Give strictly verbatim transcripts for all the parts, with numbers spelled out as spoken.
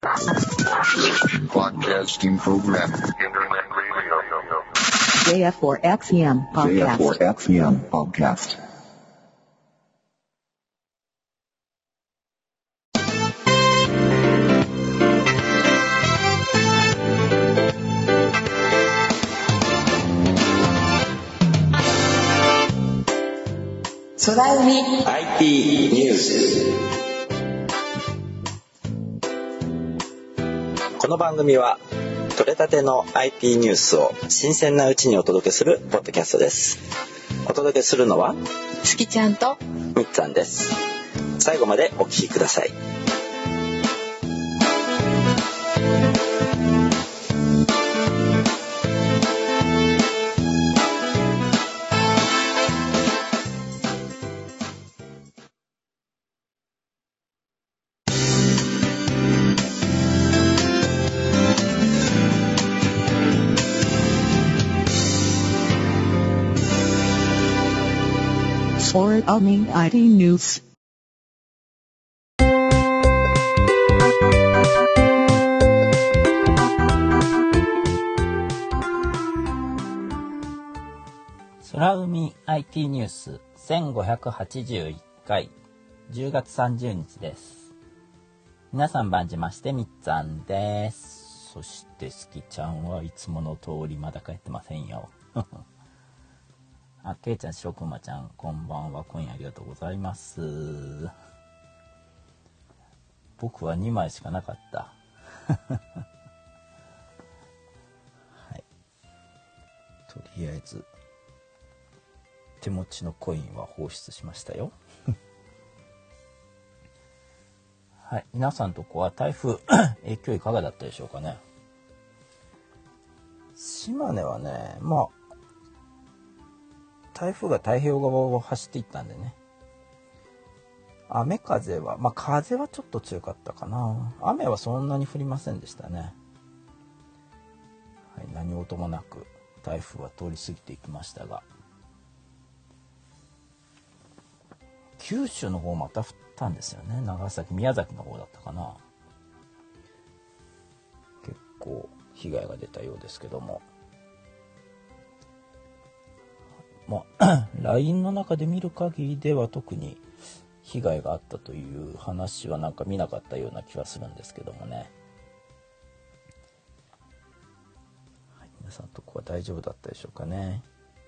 Broadcasting program. Internet radio. ジェイエフフォーエックスエムpodcast. ジェイエフフォーエックスエム podcast. Tsunami アイティー ニュース。この番組は取れたての アイティー ニュースを新鮮なうちにお届けするポッドキャストです。お届けするのはつきちゃんとみっつぁんです。最後までお聞きください。 Tsunami アイティー ニュース。 空海 アイティー ニュースせんごひゃくはちじゅういっかいじゅうがつさんじゅうにちです。皆さん、番じましてみっつぁんです。そしてすきちゃんはいつもの通りまだ帰ってませんよ。あ、けいちゃん、しろくまちゃん、こんばんは。今夜ありがとうございます。僕はにまいしかなかった。はい。とりあえず手持ちのコインは放出しましたよ。はい、皆さんとこは台風影響いかがだったでしょうかね。島根はね、まあ台風が太平洋側を走っていったんでね。雨風は、まあ風はちょっと強かったかな。雨はそんなに降りませんでしたね。はい、何事もなく台風は通り過ぎていきましたが、九州の方また降ったんですよね。長崎、宮崎の方だったかな。結構被害が出たようですけども。まあ、ライン の中で見る限りでは特に被害があったという話はなんか見なかったような気はするんですけどもね。はい、皆さんとこは大丈夫だったでしょうかね。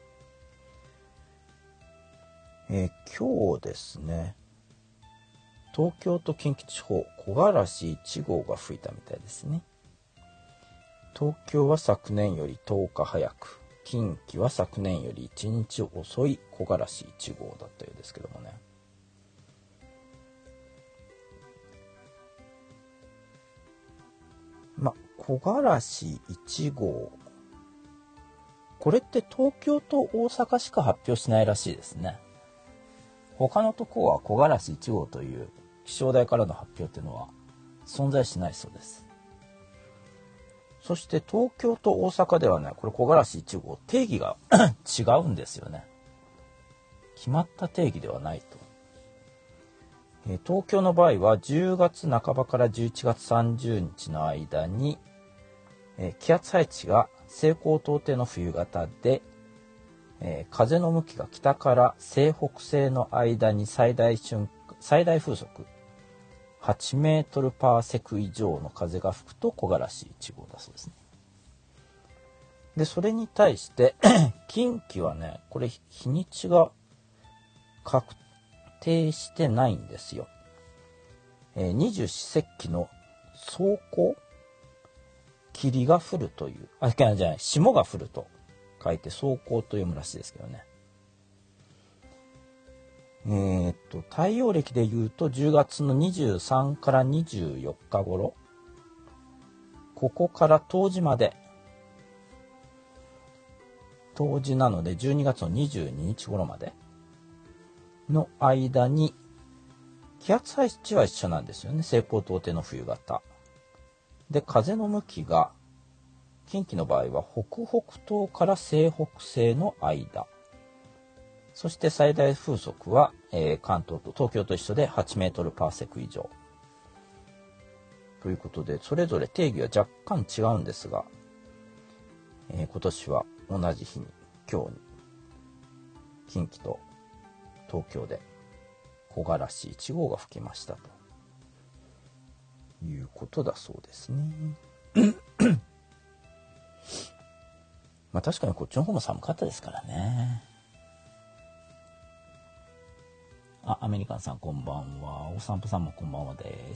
えー、今日ですね、東京と近畿地方、木枯らしいちごうが吹いたみたいですね。東京は昨年よりとおか早く、近畿は昨年よりいちにち遅い木枯らしいちごうだったようですけどもね。ま、木枯らしいちごう。これって東京と大阪しか発表しないらしいですね。他のとこは木枯らしいちごうという気象台からの発表っていうのは存在しないそうです。そして東京と大阪ではね、これ木枯らしいちごう定義が違うんですよね。決まった定義ではないと。えー、東京の場合はじゅうがつなかばからじゅういちがつさんじゅうにちの間に、えー、気圧配置が西高東低の冬型で、えー、風の向きが北から西北西の間に最大瞬最大風速はちメートルパーセク以上の風が吹くと木枯らしいちごうだそうですね。で、それに対して近畿はね、これ日にちが確定してないんですよ。えー、二十四節気の霜降、霧が降るという、あ、じゃない、霜が降ると書いて霜降と読むらしいですけどね。えー、っと太陽暦でいうとじゅうがつのにじゅうさんからにじゅうよっか頃、ここから冬至まで、冬至なのでじゅうにがつのにじゅうににち頃までの間に気圧配置は一緒なんですよね。西高東低の冬型で、風の向きが近畿の場合は北北東から西北西の間、そして最大風速は、えー、関東と東京と一緒ではちメートルパーセク以上ということで、それぞれ定義は若干違うんですが、えー、今年は同じ日に、今日に、近畿と東京で木枯らしいちごうが吹きましたということだそうですね。まあ確かにこっちの方も寒かったですからね。あ、アメリカンさんこんばんは。お散歩さんもこんばんはです。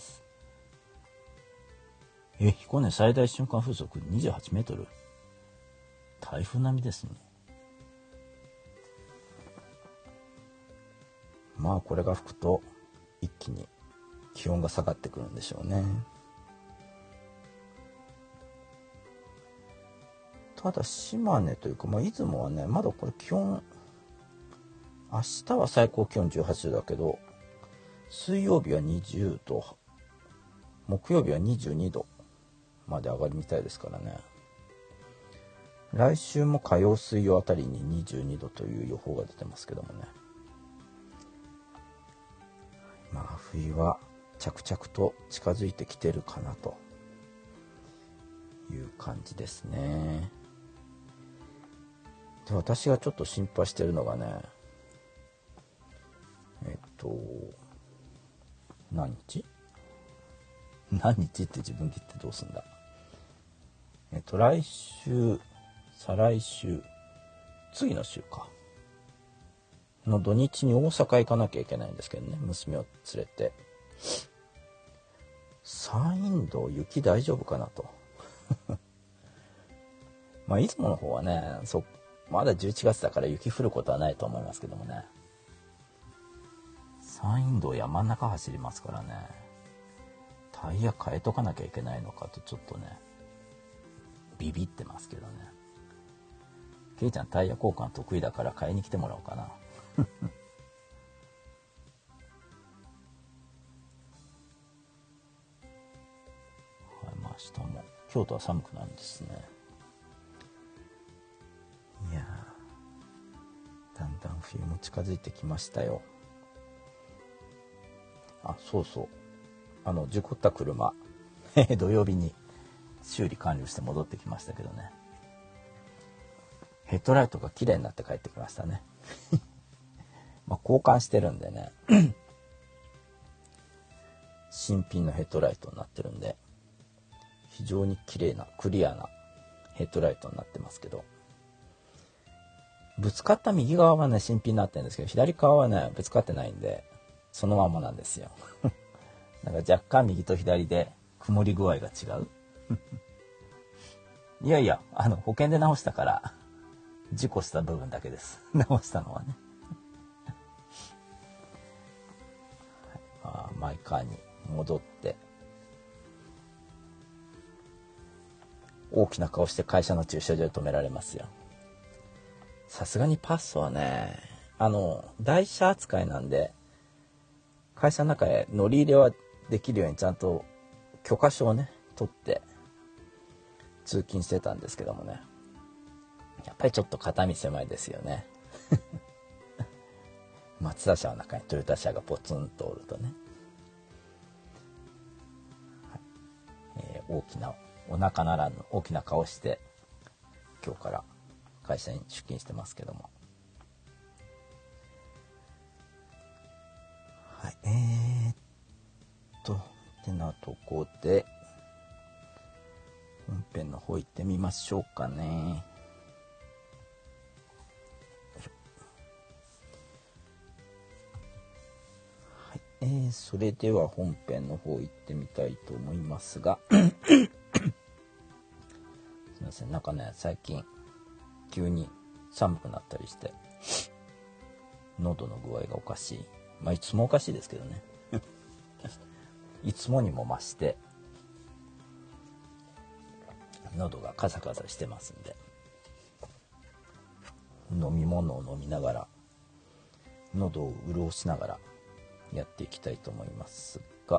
え、彦根最大瞬間風速にじゅうはちメートル。台風並みですね。まあこれが吹くと一気に気温が下がってくるんでしょうね。ただ島根というか、まあ、出雲はねまだこれ気温、明日は最高気温じゅうはちどだけど、水曜日はにじゅうど、木曜日はにじゅうにどまで上がるみたいですからね。来週も火曜水曜あたりににじゅうにどという予報が出てますけどもね。まあ冬は着々と近づいてきてるかなという感じですね。で、私がちょっと心配してるのがね、えっと何日何日って自分で言ってどうすんだ。えっと来週、再来週、次の週かの土日に大阪行かなきゃいけないんですけどね、娘を連れて。山陰道雪大丈夫かなとまあ出雲の方はね、そまだじゅういちがつだから雪降ることはないと思いますけどもね、山陰道山ん中走りますからね、タイヤ変えとかなきゃいけないのかとちょっとねビビってますけどね。ケイちゃんタイヤ交換得意だから買いに来てもらおうかなはい、まあ明日も京都は寒くなるんですね。いやー、だんだん冬も近づいてきましたよ。あ、そうそう、あの事故った車土曜日に修理完了して戻ってきましたけどね、ヘッドライトが綺麗になって帰ってきましたねまあ交換してるんでね新品のヘッドライトになってるんで、非常に綺麗なクリアなヘッドライトになってますけど、ぶつかった右側はね新品になってるんですけど、左側はねぶつかってないんでそのままなんですよだから若干右と左で曇り具合が違ういやいや、あの保険で直したから事故した部分だけです直したのはねはい、まあ、マイカーに戻って大きな顔して会社の駐車場で止められますよ。さすがにパッソはね、あの台車扱いなんで会社の中へ乗り入れはできるようにちゃんと許可証をね取って通勤してたんですけどもね、やっぱりちょっと肩身狭いですよねマツダ車の中にトヨタ車がポツンとおるとね、はい、えー、大きなお腹ならぬ大きな顔して今日から会社に出勤してますけども、はい、えー、っとってなとこで本編の方行ってみましょうかね。はい、えー、それでは本編の方行ってみたいと思いますがすいません、なんかね最近急に寒くなったりして喉の具合がおかしい。まあいつもおかしいですけどねいつもにも増して喉がカサカサしてますんで、飲み物を飲みながら喉を潤しながらやっていきたいと思いますが、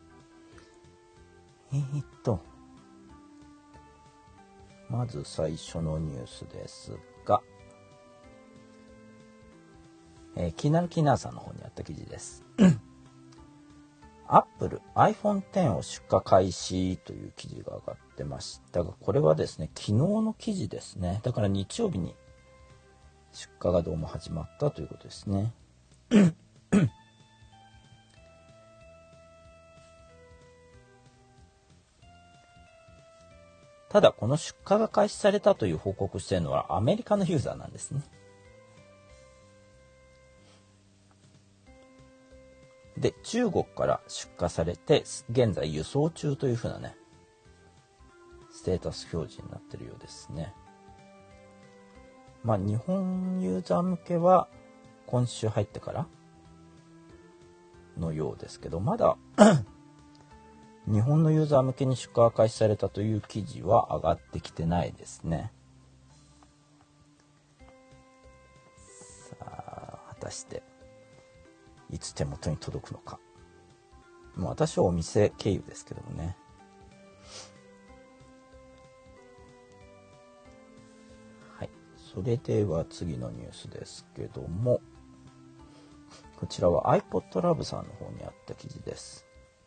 えーっとまず最初のニュースですが、えー、気になるキーナーさんの方にあった記事ですアップル アイフォンテン を出荷開始という記事が上がってましたが、これはですね、昨日の記事ですね。だから日曜日に出荷がどうも始まったということですね。ただ、この出荷が開始されたという報告しているのはアメリカのユーザーなんですね。で、中国から出荷されて、現在輸送中というふうなね、ステータス表示になっているようですね。まあ、日本ユーザー向けは今週入ってからのようですけど、まだ日本のユーザー向けに出荷が開始されたという記事は上がってきてないですね。さあ、果たしていつ手元に届くのか。もう私はお店経由ですけどもね。はい。それでは次のニュースですけども、こちらは iPodLab さんの方にあった記事です。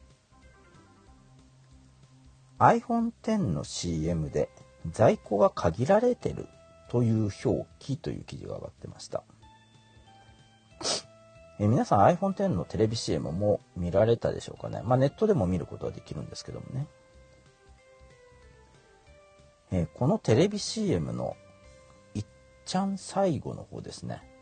アイフォンテン の シーエム で在庫が限られてるという表記という記事が上がってました。え皆さん アイフォンテン のテレビ シーエム も見られたでしょうかね。まあネットでも見ることはできるんですけどもね。えこのテレビ シーエム のいっちゃん最後の方ですね。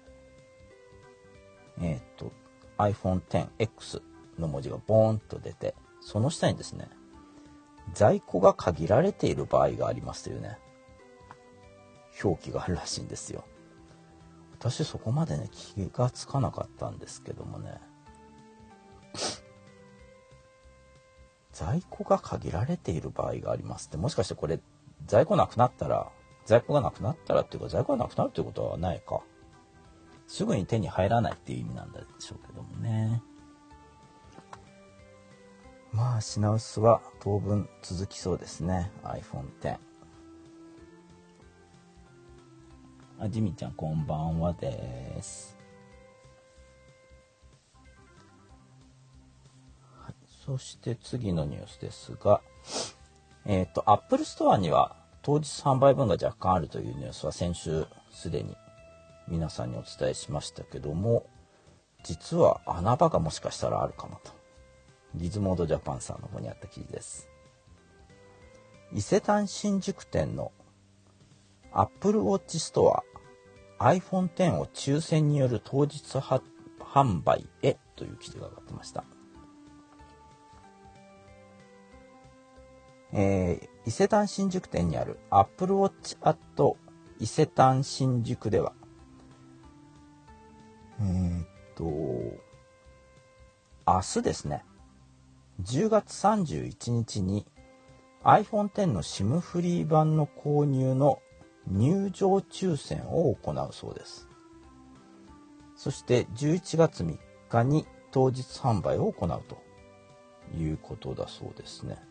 えっと アイフォンテンエックス の文字がボーンと出て、その下にですね、在庫が限られている場合がありますというね、表記があるらしいんですよ。私そこまでね、気がつかなかったんですけどもね。在庫が限られている場合がありますって、もしかしてこれ、在庫なくなったら、在庫がなくなったらっていうか、在庫がなくなるということはないか。すぐに手に入らないっていう意味なんでしょうけどもね。まあ品薄は当分続きそうですね。 アイフォンテン。 あ、ジミちゃんこんばんはです、はい、そして次のニュースですが、えっと Apple Store には当日販売分が若干あるというニュースは先週すでに皆さんにお伝えしましたけども、実は穴場がもしかしたらあるかもと、ギズモードジャパンさんの方にあった記事です。伊勢丹新宿店の Apple Watch Storeアイフォンテン を抽選による当日販売へという記事が上がってました。えー、伊勢丹新宿店にある Apple Watch at 伊勢丹新宿では、えー、っと明日ですね、じゅうがつさんじゅういちにちに アイフォンテン の シム フリー版の購入の入場抽選を行うそうです。そしてじゅういちがつみっかに当日販売を行うということだそうですね。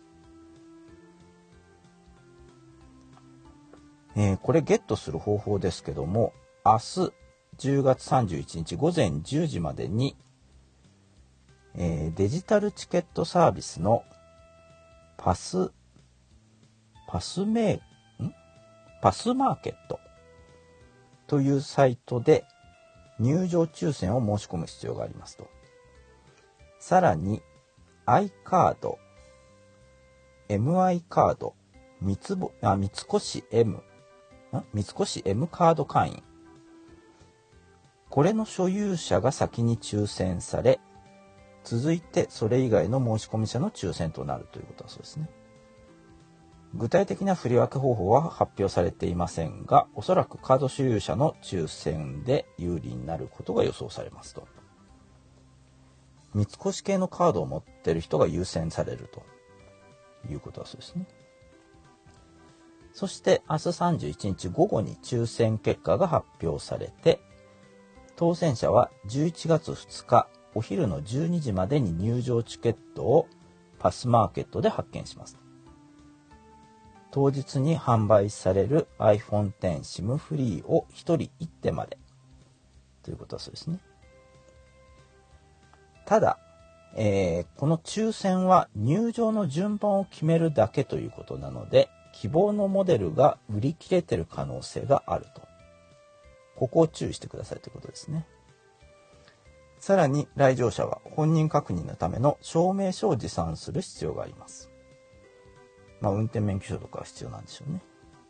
えー、これゲットする方法ですけども、明日じゅうがつさんじゅういちにちごぜんじゅうじまでに、えー、デジタルチケットサービスのパスパスメんパスマーケットというサイトで入場抽選を申し込む必要がありますと。さらに i カード、エムアイ カード、三つぼあ三越 M ん三越 M カード会員、これの所有者が先に抽選され、続いてそれ以外の申し込み者の抽選となるということだそうですね。具体的な振り分け方法は発表されていませんが、おそらくカード所有者の抽選で有利になることが予想されますと。三越系のカードを持っている人が優先されるということだそうですね。そして明日さんじゅういちにち午後に抽選結果が発表されて、当選者はじゅういちがつふつかお昼のじゅうにじまでに入場チケットをパスマーケットで発券します。当日に販売される アイフォンテン シム フリーをひとりいってんまでということはそうですね。ただ、 えーこの抽選は入場の順番を決めるだけということなので、希望のモデルが売り切れてる可能性があると。ここを注意してくださいということですね。さらに来場者は本人確認のための証明書を持参する必要があります。まあ運転免許証とかは必要なんでしょうね。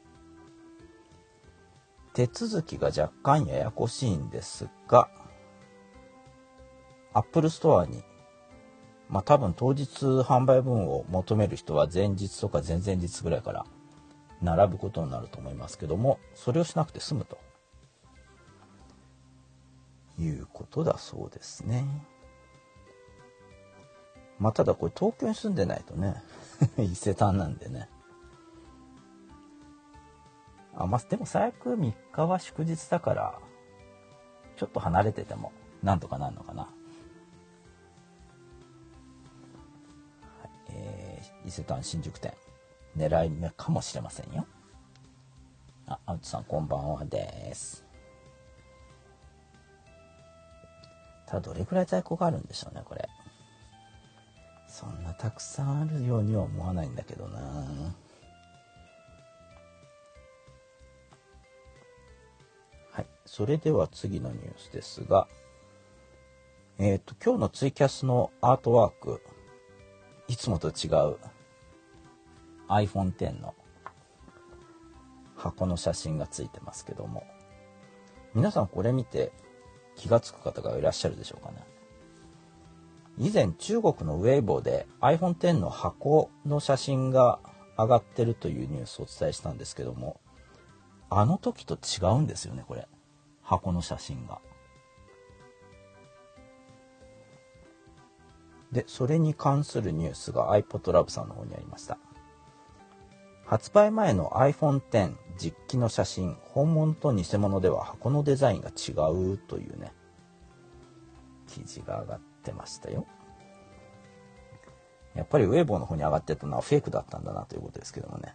手続きが若干ややこしいんですが、Apple Store に、まあ多分当日販売分を求める人は前日とか前々日ぐらいから並ぶことになると思いますけども、それをしなくて済むということだそうですね。まあただこれ東京に住んでないとね伊勢丹なんでね。あ、まあでも最悪みっかは祝日だからちょっと離れててもなんとかなるのかな。えー、伊勢丹新宿店狙い目かもしれませんよ。あ、あうちさんこんばんはです。ただどれくらい在庫があるんでしょうねこれ。そんなたくさんあるようには思わないんだけどな。はい、それでは次のニュースですが、えっと今日のツイキャスのアートワーク、いつもと違う アイフォンテン の箱の写真がついてますけども、皆さんこれ見て気がつく方がいらっしゃるでしょうかね。以前中国のウェイボーで アイフォンテン の箱の写真が上がってるというニュースをお伝えしたんですけども、あの時と違うんですよねこれ、箱の写真が。でそれに関するニュースが iPodLab さんの方にありました。発売前の アイフォンテン 実機の写真、本物と偽物では箱のデザインが違うというね記事が上がってましたよ。やっぱりウェイボーの方に上がってたのはフェイクだったんだなということですけどもね。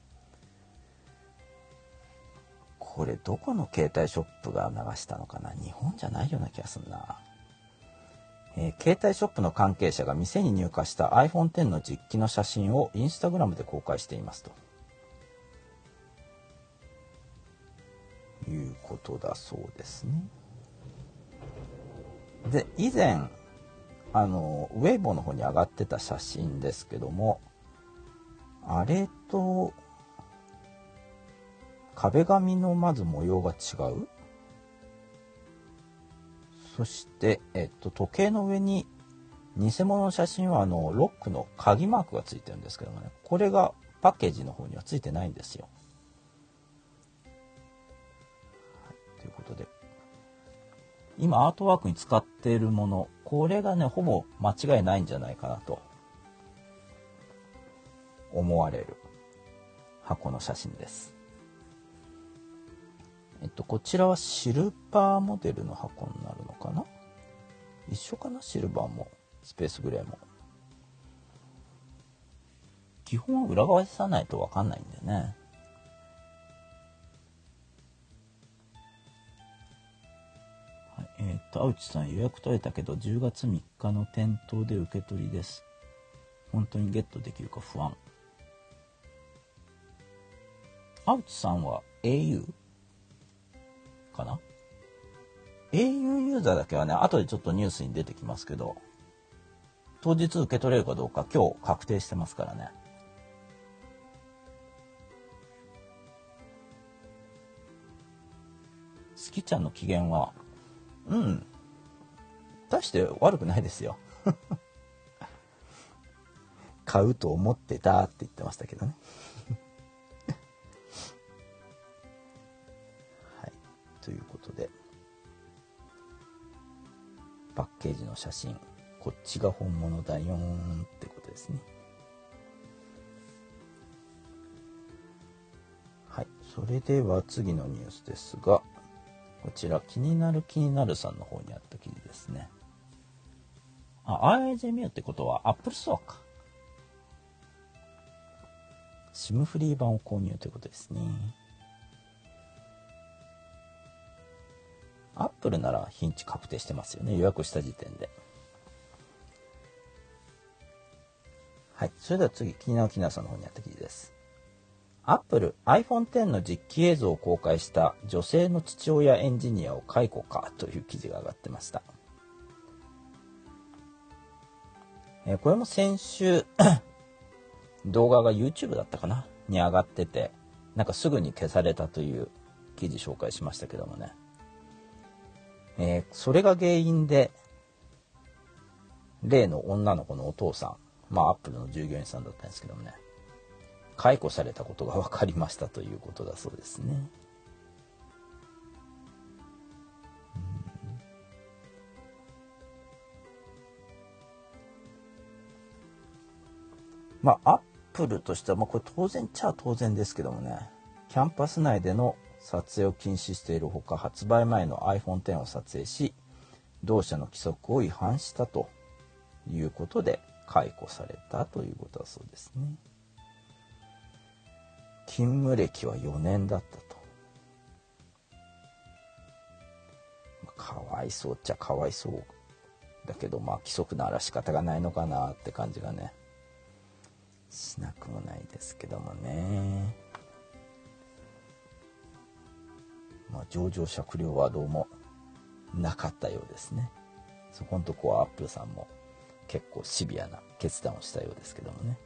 これどこの携帯ショップが流したのかな。日本じゃないような気がするな。えー、携帯ショップの関係者が店に入荷した アイフォンテン の実機の写真をインスタグラムで公開していますということだそうですね。で以前あのウェイボーの方に上がってた写真ですけども、あれと壁紙のまず模様が違う。そして、えっと、時計の上に偽物の写真はあのロックの鍵マークがついてるんですけどもね、これがパッケージの方にはついてないんですよ。はい、ということで今アートワークに使っているもの、これがねほぼ間違いないんじゃないかなと思われる箱の写真です。えっとこちらはシルバーモデルの箱になるのかな。一緒かな、シルバーもスペースグレーも。基本は裏側でさないと分かんないんでね。はい、えっと青内さん予約取れたけどじゅうがつみっかの店頭で受け取りです。本当にゲットできるか不安。青内さんは エーユー かな。 エーユー ユーザーだけはね後でちょっとニュースに出てきますけど、当日受け取れるかどうか今日確定してますからね。スキちゃんの機嫌はうん大して悪くないですよ買うと思ってたって言ってましたけどねはい、ということでパッケージの写真、こっちが本物だよーんってことですね。はい、それでは次のニュースですが、こちら気になる気になるさんの方にあった記事ですね。あ、アイジェーエムユー ってことは Apple Store か。SIM フリー版を購入ということですね。Apple なら日にち確定してますよね、予約した時点で。 はい、それでは次、気になる気になるさんの方にあった記事です。アップル アイフォンテン の実機映像を公開した女性の父親エンジニアを解雇かという記事が上がってました。えー、これも先週動画が YouTube だったかなに上がってて、なんかすぐに消されたという記事紹介しましたけどもね、えー、それが原因で例の女の子のお父さん、まあアップルの従業員さんだったんですけどもね、解雇されたことが分かりましたということだそうですね。まあアップルとしては、まあ、これ当然っちゃ当然ですけどもね、キャンパス内での撮影を禁止しているほか、発売前の アイフォンテン を撮影し、同社の規則を違反したということで解雇されたということだそうですね。勤務歴はよねんだったと。まあ、かわいそうっちゃかわいそうだけど、まあ規則なら仕方がないのかなって感じがね、しなくもないですけどもね。まあ情状酌量はどうもなかったようですね。そこのとこはアップルさんも結構シビアな決断をしたようですけどもね。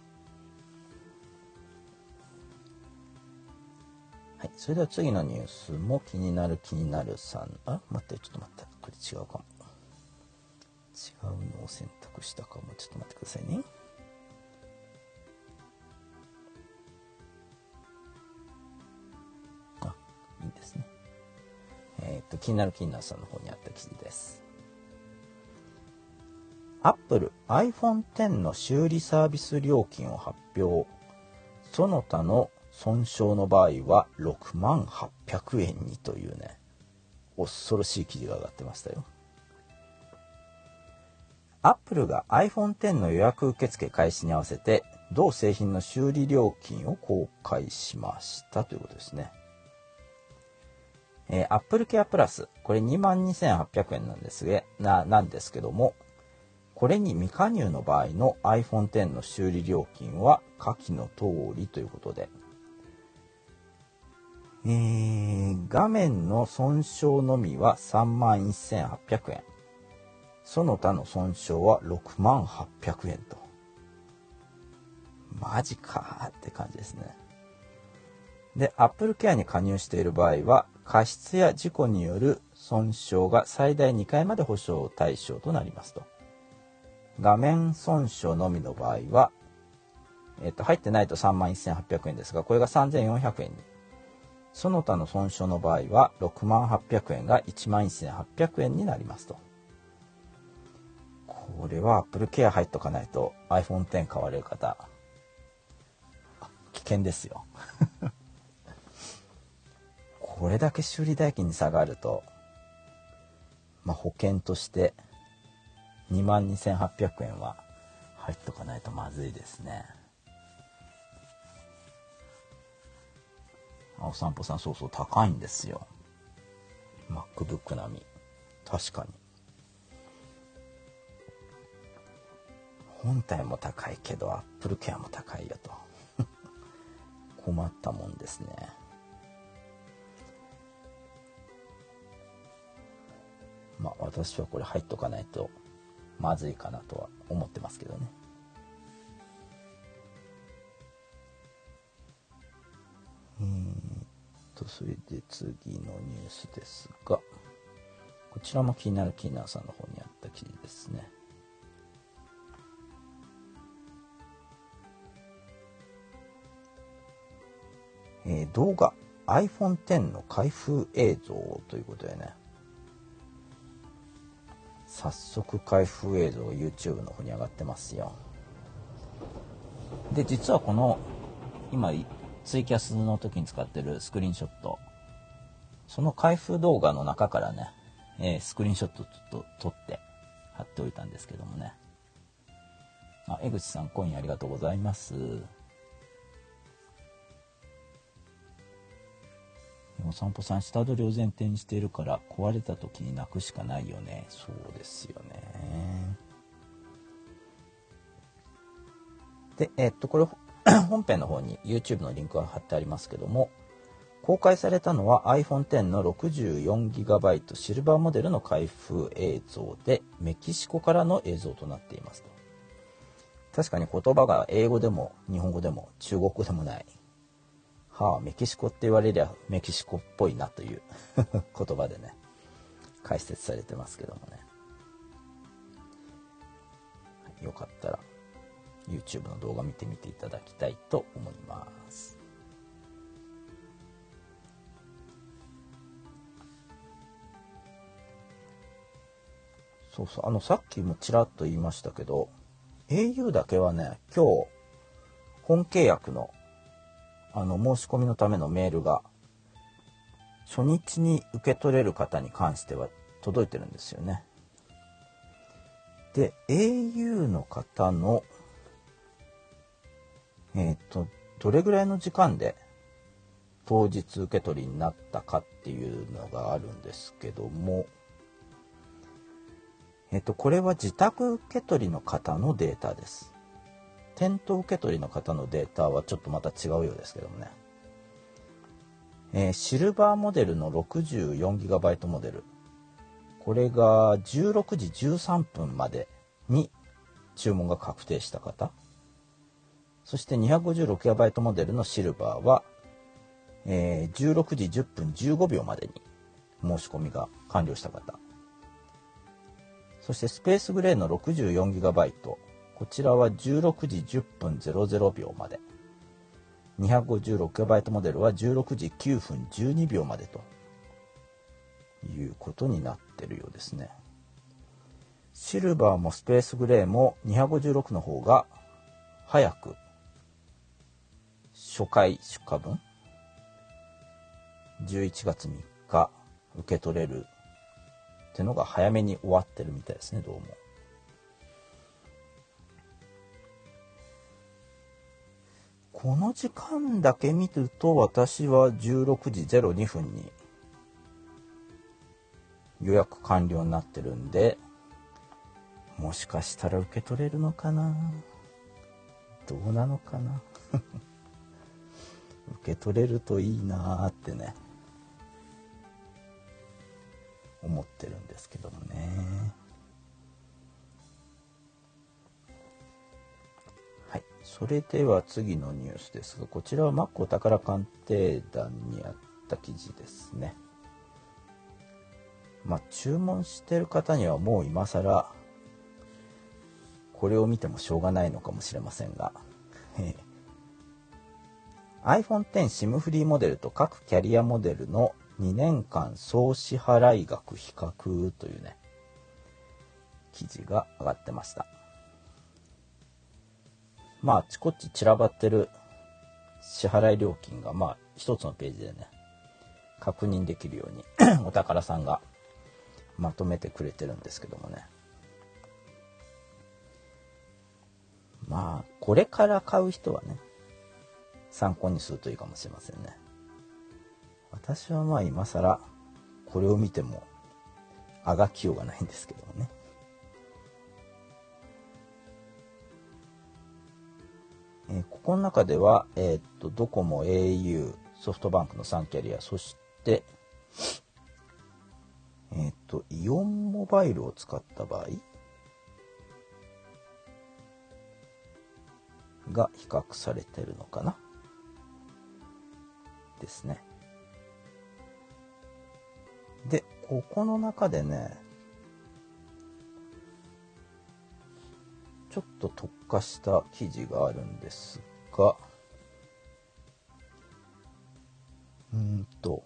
はい、それでは次のニュースも気になる気になるさん、あ、待って、ちょっと待って、これ違うかも。違うのを選択したかも。ちょっと待ってくださいね。あ、いいですね。えっと、気になる気になるさんの方にあった記事です。アップル アイフォンテン の修理サービス料金を発表。その他の損傷の場合はろくまんはっぴゃくえんにというね、恐ろしい記事が上がってましたよ。アップルが アイフォンテン の予約受付開始に合わせて同製品の修理料金を公開しましたということですね。えー、Apple Care Plus、これ にまんにせんはっぴゃくえんなんですが、な、なんですけども、これに未加入の場合の アイフォンテン の修理料金は下記の通りということで、えー、画面の損傷のみは さんまんせんはっぴゃくえん、その他の損傷はろくまんはっぴゃくえんと、マジかーって感じですね。で、Apple Care に加入している場合は過失や事故による損傷が最大にかいまで保証対象となりますと。画面損傷のみの場合は、えっと、入ってないと さんまんせんはっぴゃくえんですが、これがさんぜんよんひゃくえんに。その他の損傷の場合はろくまんはっぴゃくえんがいちまんせんはっぴゃくえんになりますと。これは Apple Care 入っとかないと アイフォンテン 買われる方、危険ですよ。これだけ修理代金に差があると、まあ、保険としてにまんにせんはっぴゃくえんは入っとかないとまずいですね。お散歩さん、そうそう高いんですよ。 MacBook 並み。確かに本体も高いけど Apple Care も高いよと。困ったもんですね。まあ私はこれ入っとかないとまずいかなとは思ってますけどね。えーとそれで次のニュースですが、こちらも気になる気になるさんの方にあった記事ですね。えー、動画 アイフォンテン の開封映像ということでね、早速開封映像が YouTube の方に上がってますよ。で、実はこの今ツイキャスの時に使ってるスクリーンショット、その開封動画の中からね、えー、スクリーンショットちょっと撮って貼っておいたんですけどもね。あ、江口さん、コインありがとうございます。お散歩さん、下取りを前提にしているから壊れた時になくしかないよね。そうですよね。 で、えっと、これ、本編の方に YouTube のリンクが貼ってありますけども、公開されたのは iPhone テンの ろくじゅうよんギガバイト シルバーモデルの開封映像で、メキシコからの映像となっていますと。確かに言葉が英語でも日本語でも中国語でもない。はあ、メキシコって言われりゃメキシコっぽいなという言葉でね、解説されてますけどもね。よかったら YouTube の動画見てみていただきたいと思います。そうそう、あのさっきもちらっと言いましたけど、 エーユー だけはね、今日本契約のあの申し込みのためのメールが初日に受け取れる方に関しては届いてるんですよね。で エーユー の方のえっとどれぐらいの時間で当日受け取りになったかっていうのがあるんですけども、えっとこれは自宅受け取りの方のデータです。店頭受け取りの方のデータはちょっとまた違うようですけどもね、えー、シルバーモデルの ろくじゅうよんギガバイト モデル、これがじゅうろくじじゅうさんぷんまでに注文が確定した方、そして にひゃくごじゅうろくギガバイト モデルのシルバーは、えー、じゅうろくじじゅっぷんじゅうごびょうまでに申し込みが完了した方、そしてスペースグレーの ろくじゅうよんギガバイト、こちらはじゅうろくじじゅっぷんぜろぜろびょうまで、にひゃくごじゅうろくギガバイト モデルはじゅうろくじきゅうふんじゅうにびょうまでということになっているようですね。シルバーもスペースグレーもにひゃくごじゅうろくの方が早く初回出荷分じゅういちがつみっか受け取れるってのが早めに終わってるみたいですね、どうも。この時間だけ見ると私はじゅうろくじぜろにふんに予約完了になってるんで、もしかしたら受け取れるのかな、どうなのかな受け取れるといいなーってね思ってるんですけどもね。はい、それでは次のニュースですが、こちらはマックお宝鑑定団にあった記事ですね。まあ注文している方にはもう今更これを見てもしょうがないのかもしれませんが、iPhone テン SIM フリーモデルと各キャリアモデルのにねんかん総支払い額比較というね記事が上がってました。まああちこち散らばってる支払い料金がまあ一つのページでね確認できるようにお宝さんがまとめてくれてるんですけどもね、まあこれから買う人はね参考にするといいかもしれませんね。私はまあ今更これを見てもあがきようがないんですけどもね。えー、ここの中では、えー、っとドコモ、エーユー、ソフトバンクのさんキャリア、そしてえー、っとイオンモバイルを使った場合が比較されてるのかなですね。で、ここの中でね、ちょっと特化した記事があるんですが、うーんと、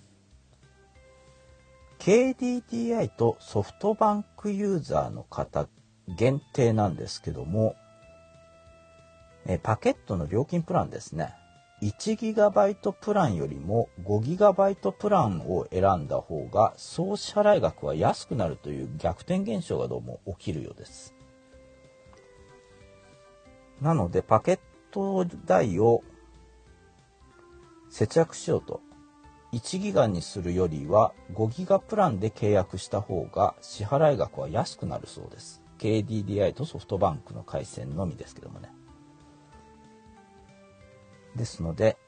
ケーディーディーアイ とソフトバンクユーザーの方限定なんですけども、えパケットの料金プランですね。いちギガバイト プランよりも ごギガバイト プランを選んだ方が総支払い額は安くなるという逆転現象がどうも起きるようです。なのでパケット代を節約しようといちギガにするよりはごギガプランで契約した方が支払い額は安くなるそうです。ケーディーディーアイ とソフトバンクの回線のみですけどもね。 ですので、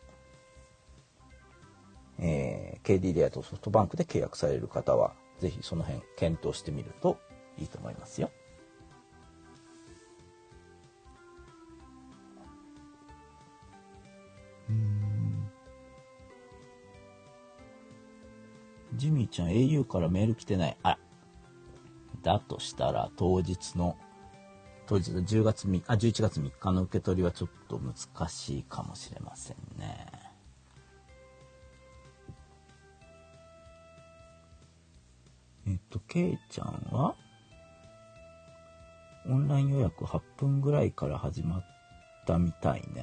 えー、ケーディー レアとソフトバンクで契約される方はぜひその辺検討してみるといいと思いますよ。うーんジミーちゃん エーユー からメール来てない。あ、だとしたら当日の当日のじゅうがつみっか、あ、じゅういちがつみっかの受け取りはちょっと難しいかもしれませんね。えっと、ケイちゃんはオンライン予約はっぷんぐらいから始まったみたいね。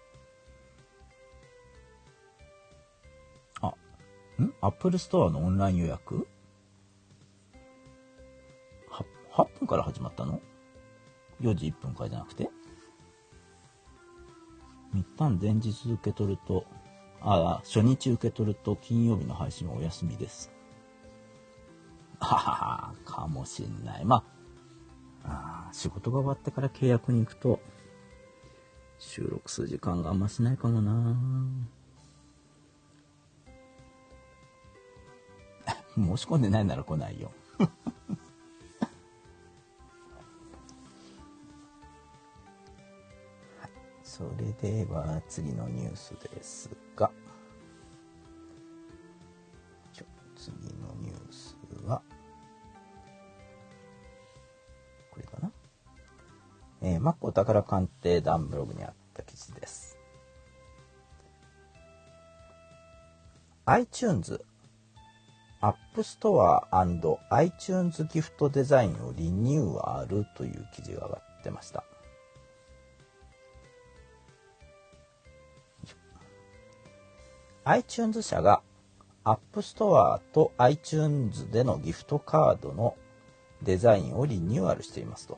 あ、ん？アップルストアのオンライン予約？は、はっぷんから始まったの？よじいっぷんからじゃなくて？一旦前日受け取ると、あ、初日受け取ると金曜日の配信はお休みです。ははは、かもしんない。まあ、あ仕事が終わってから契約に行くと、収録する時間があんましないかもな。申し込んでないなら来ないよ。それでは次のニュースですが、ちょ次のニュースはこれかな。えー、Mac お宝鑑定団ブログにあった記事です。iTunes、App Store and iTunes ギフトデザインをリニューアルという記事が上がってました。iTunes 社が App Store と iTunes でのギフトカードのデザインをリニューアルしていますと。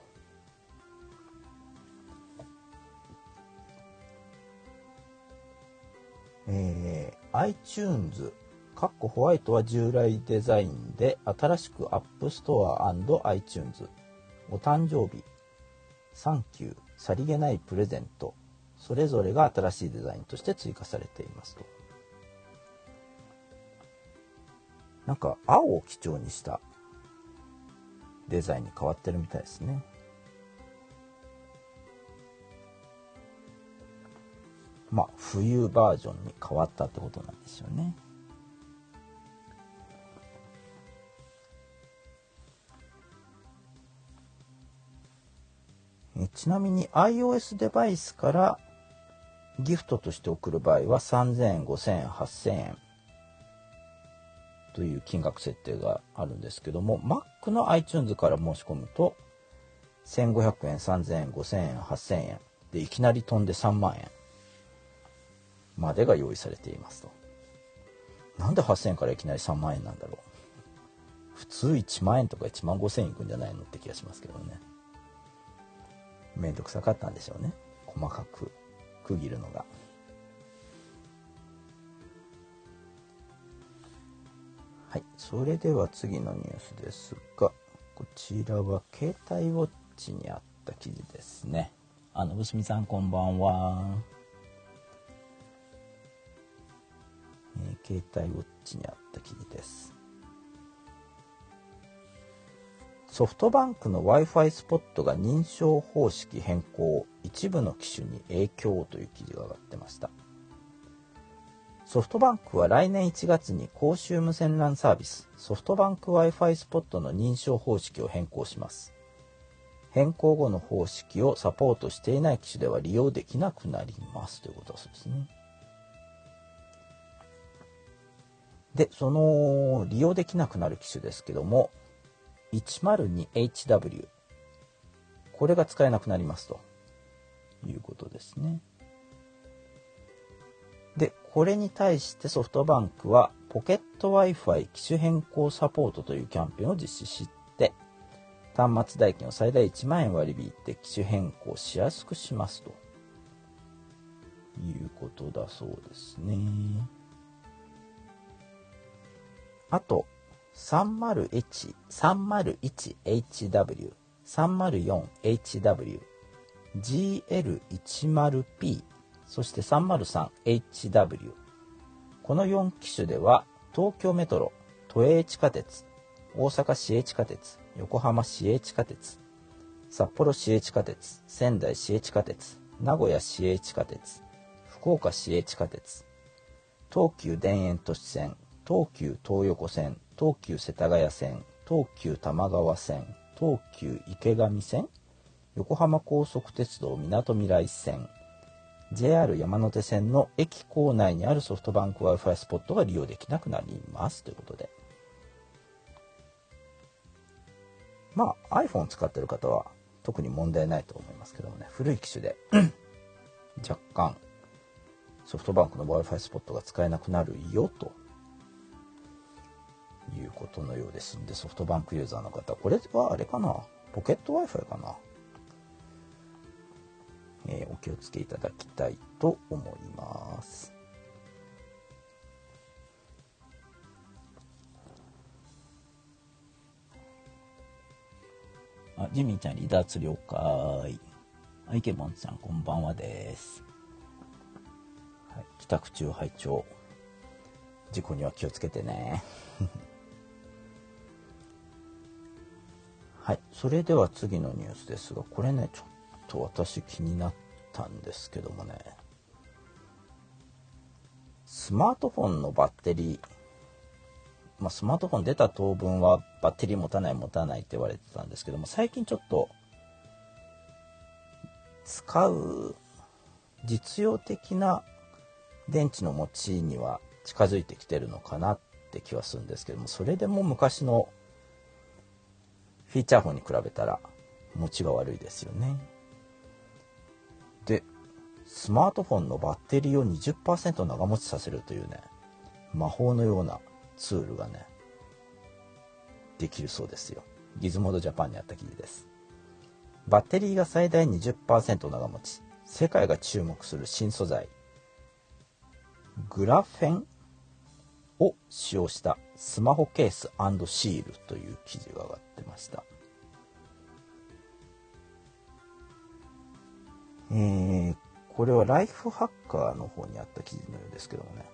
えー、iTunes カッコホワイトは従来デザインで新しく App Store and iTunes お誕生日サンキューさりげないプレゼントそれぞれが新しいデザインとして追加されていますと。なんか青を基調にしたデザインに変わってるみたいですね。まあ冬バージョンに変わったってことなんでしょうね。えちなみに iOS デバイスからギフトとして送る場合はさんぜんえん、ごせんえん、はっせんえんという金額設定があるんですけども、Mac の iTunes から申し込むとせんごひゃくえん、さんぜんえん、ごせんえん、はっせんえんでいきなり飛んでさんまんえんまでが用意されていますと。なんではっせんえんからいきなりさんまんえんなんだろう。普通いちまんえんとかいちまんごせんえんいくんじゃないのって気がしますけどね。めんどくさかったんでしょうね。細かく区切るのが。はい、それでは次のニュースですが、こちらは携帯ウォッチにあった記事ですね。あのぶすみさんこんばんは、えー、携帯ウォッチにあった記事です。ソフトバンクの Wi-Fi スポットが認証方式変更、一部の機種に影響という記事が上がってました。ソフトバンクは来年いちがつに公衆無線 ラン サービス、ソフトバンク Wi-Fi スポットの認証方式を変更します。変更後の方式をサポートしていない機種では利用できなくなりますということだそうですね。で、その利用できなくなる機種ですけども、いちまるにエイチダブリュー これが使えなくなりますということですね。で、これに対してソフトバンクはポケット Wi-Fi 機種変更サポートというキャンペーンを実施して端末代金を最大いちまんえん割り引いて機種変更しやすくしますということだそうですね。あとさんまるいち、さんまるいちエイチダブリュー、さんまるよんエイチダブリュー、ジーエルいちまるピー、 そして さんまるさんエイチダブリュー。このよん機種では東京メトロ、都営地下鉄、大阪市営地下鉄、横浜市営地下鉄、札幌市営地下鉄、仙台市営地下鉄、名古屋市営地下鉄、福岡市営地下鉄、東急田園都市線、東急東横線、東急世田谷線、東急多摩川線、東急池上線、横浜高速鉄道みなとみらい線、ジェイアール 山手線の駅構内にあるソフトバンク Wi-Fi スポットが利用できなくなりますということで、まあ iPhone 使ってる方は特に問題ないと思いますけどもね、古い機種で若干ソフトバンクの Wi-Fi スポットが使えなくなるよということのようですんで、ソフトバンクユーザーの方、これはあれかな、ポケット Wi-Fi かな、えー、お気をつけいただきたいと思います。あ、ジミーちゃん離脱了解。あ、イケボンちゃんこんばんはです。はい、帰宅中拝聴。事故には気をつけてね。はい、それでは次のニュースですが、これねちょっと私気になったんですけどもね、スマートフォンのバッテリー、まあ、スマートフォン出た当分はバッテリー持たない持たないって言われてたんですけども、最近ちょっと使う実用的な電池の持ちには近づいてきてるのかなって気はするんですけども、それでも昔のフィーチャーフォンに比べたら持ちが悪いですよね。で、スマートフォンのバッテリーを にじゅっパーセント 長持ちさせるというね、魔法のようなツールがねできるそうですよ。ギズモードジャパンにあった記事です。バッテリーが最大 にじゅっパーセント 長持ち、世界が注目する新素材グラフェンを使用したスマホケース&シールという記事が上がってました。えー、これはライフハッカーの方にあった記事のようですけどもね、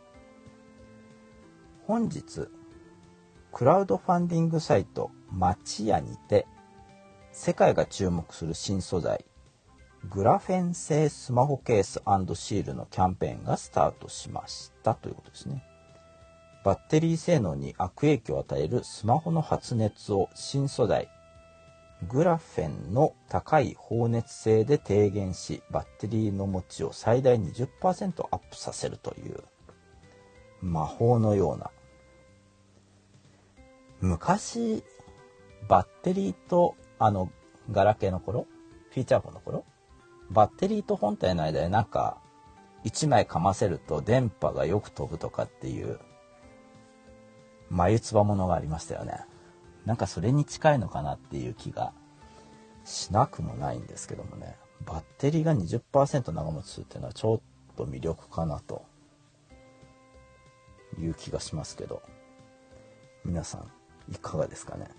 本日クラウドファンディングサイト町屋にて世界が注目する新素材グラフェン製スマホケース&シールのキャンペーンがスタートしましたということですね。バッテリー性能に悪影響を与えるスマホの発熱を新素材グラフェンの高い放熱性で低減し、バッテリーの持ちを最大 にじゅっパーセント アップさせるという魔法のような。昔バッテリーとあのガラケーの頃、フィーチャーフォンの頃、バッテリーと本体の間でなんかいちまいかませると電波がよく飛ぶとかっていう眉唾ものがありましたよね。なんかそれに近いのかなっていう気がしなくもないんですけどもね、バッテリーが にじゅっパーセント 長持ちするっていうのはちょっと魅力かなという気がしますけど、皆さんいかがですかね。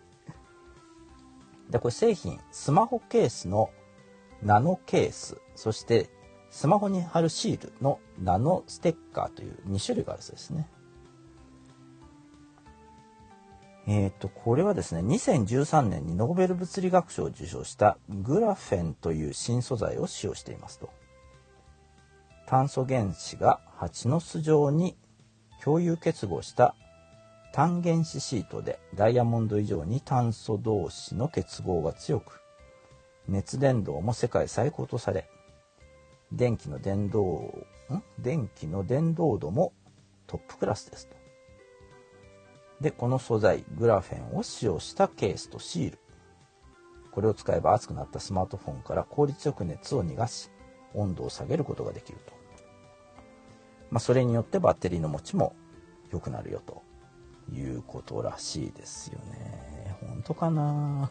で、これ製品スマホケースのナノケース、そしてスマホに貼るシールのナノステッカーというに種類があるそうですね。えーと、これはですね、にせんじゅうさんねんにノーベル物理学賞を受賞したグラフェンという新素材を使用していますと。炭素原子が蜂の巣状に共有結合した単原子シートでダイヤモンド以上に炭素同士の結合が強く、熱伝導も世界最高とされ、電気の伝導、ん電気の伝導度もトップクラスですと。で、この素材グラフェンを使用したケースとシール、これを使えば熱くなったスマートフォンから効率よく熱を逃がし温度を下げることができると。まあ、それによってバッテリーの持ちも良くなるよということらしいですよね。本当かな。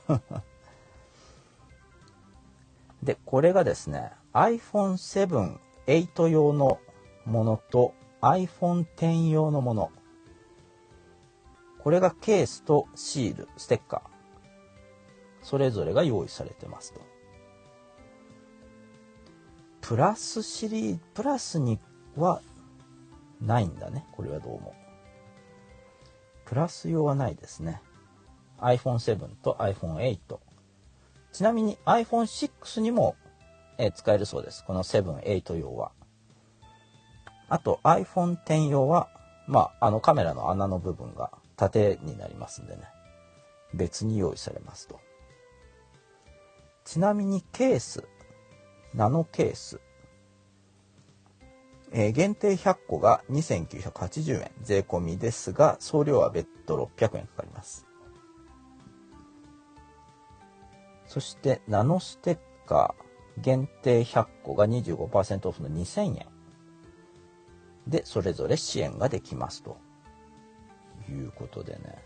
で、これがですね アイフォンセブン、エイト 用のものと アイフォンテン 用のもの、これがケースとシール、ステッカー、それぞれが用意されてますと。 プラスシリーズ、プラスにはないんだね。これはどうも。プラス用はないですね。アイフォンセブン と アイフォンエイト。ちなみに アイフォンシックス にも、えー、使えるそうです。このセブン、エイト用は。あと アイフォンテン 用は、まあ、あのカメラの穴の部分が縦になりますんでね。別に用意されますと。ちなみにケース、ナノケース、えー、限定ひゃっこがにせんきゅうひゃくはちじゅうえん税込みですが、送料は別途ろっぴゃくえんかかります。そしてナノステッカー限定ひゃっこが にじゅうごパーセント オフのにせんえんでそれぞれ支援ができますということでね、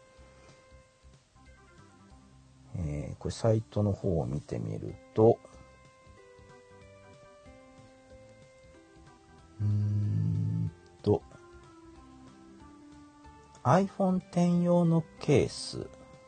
えー、これサイトの方を見てみると、うーんと アイフォンテン 用のケース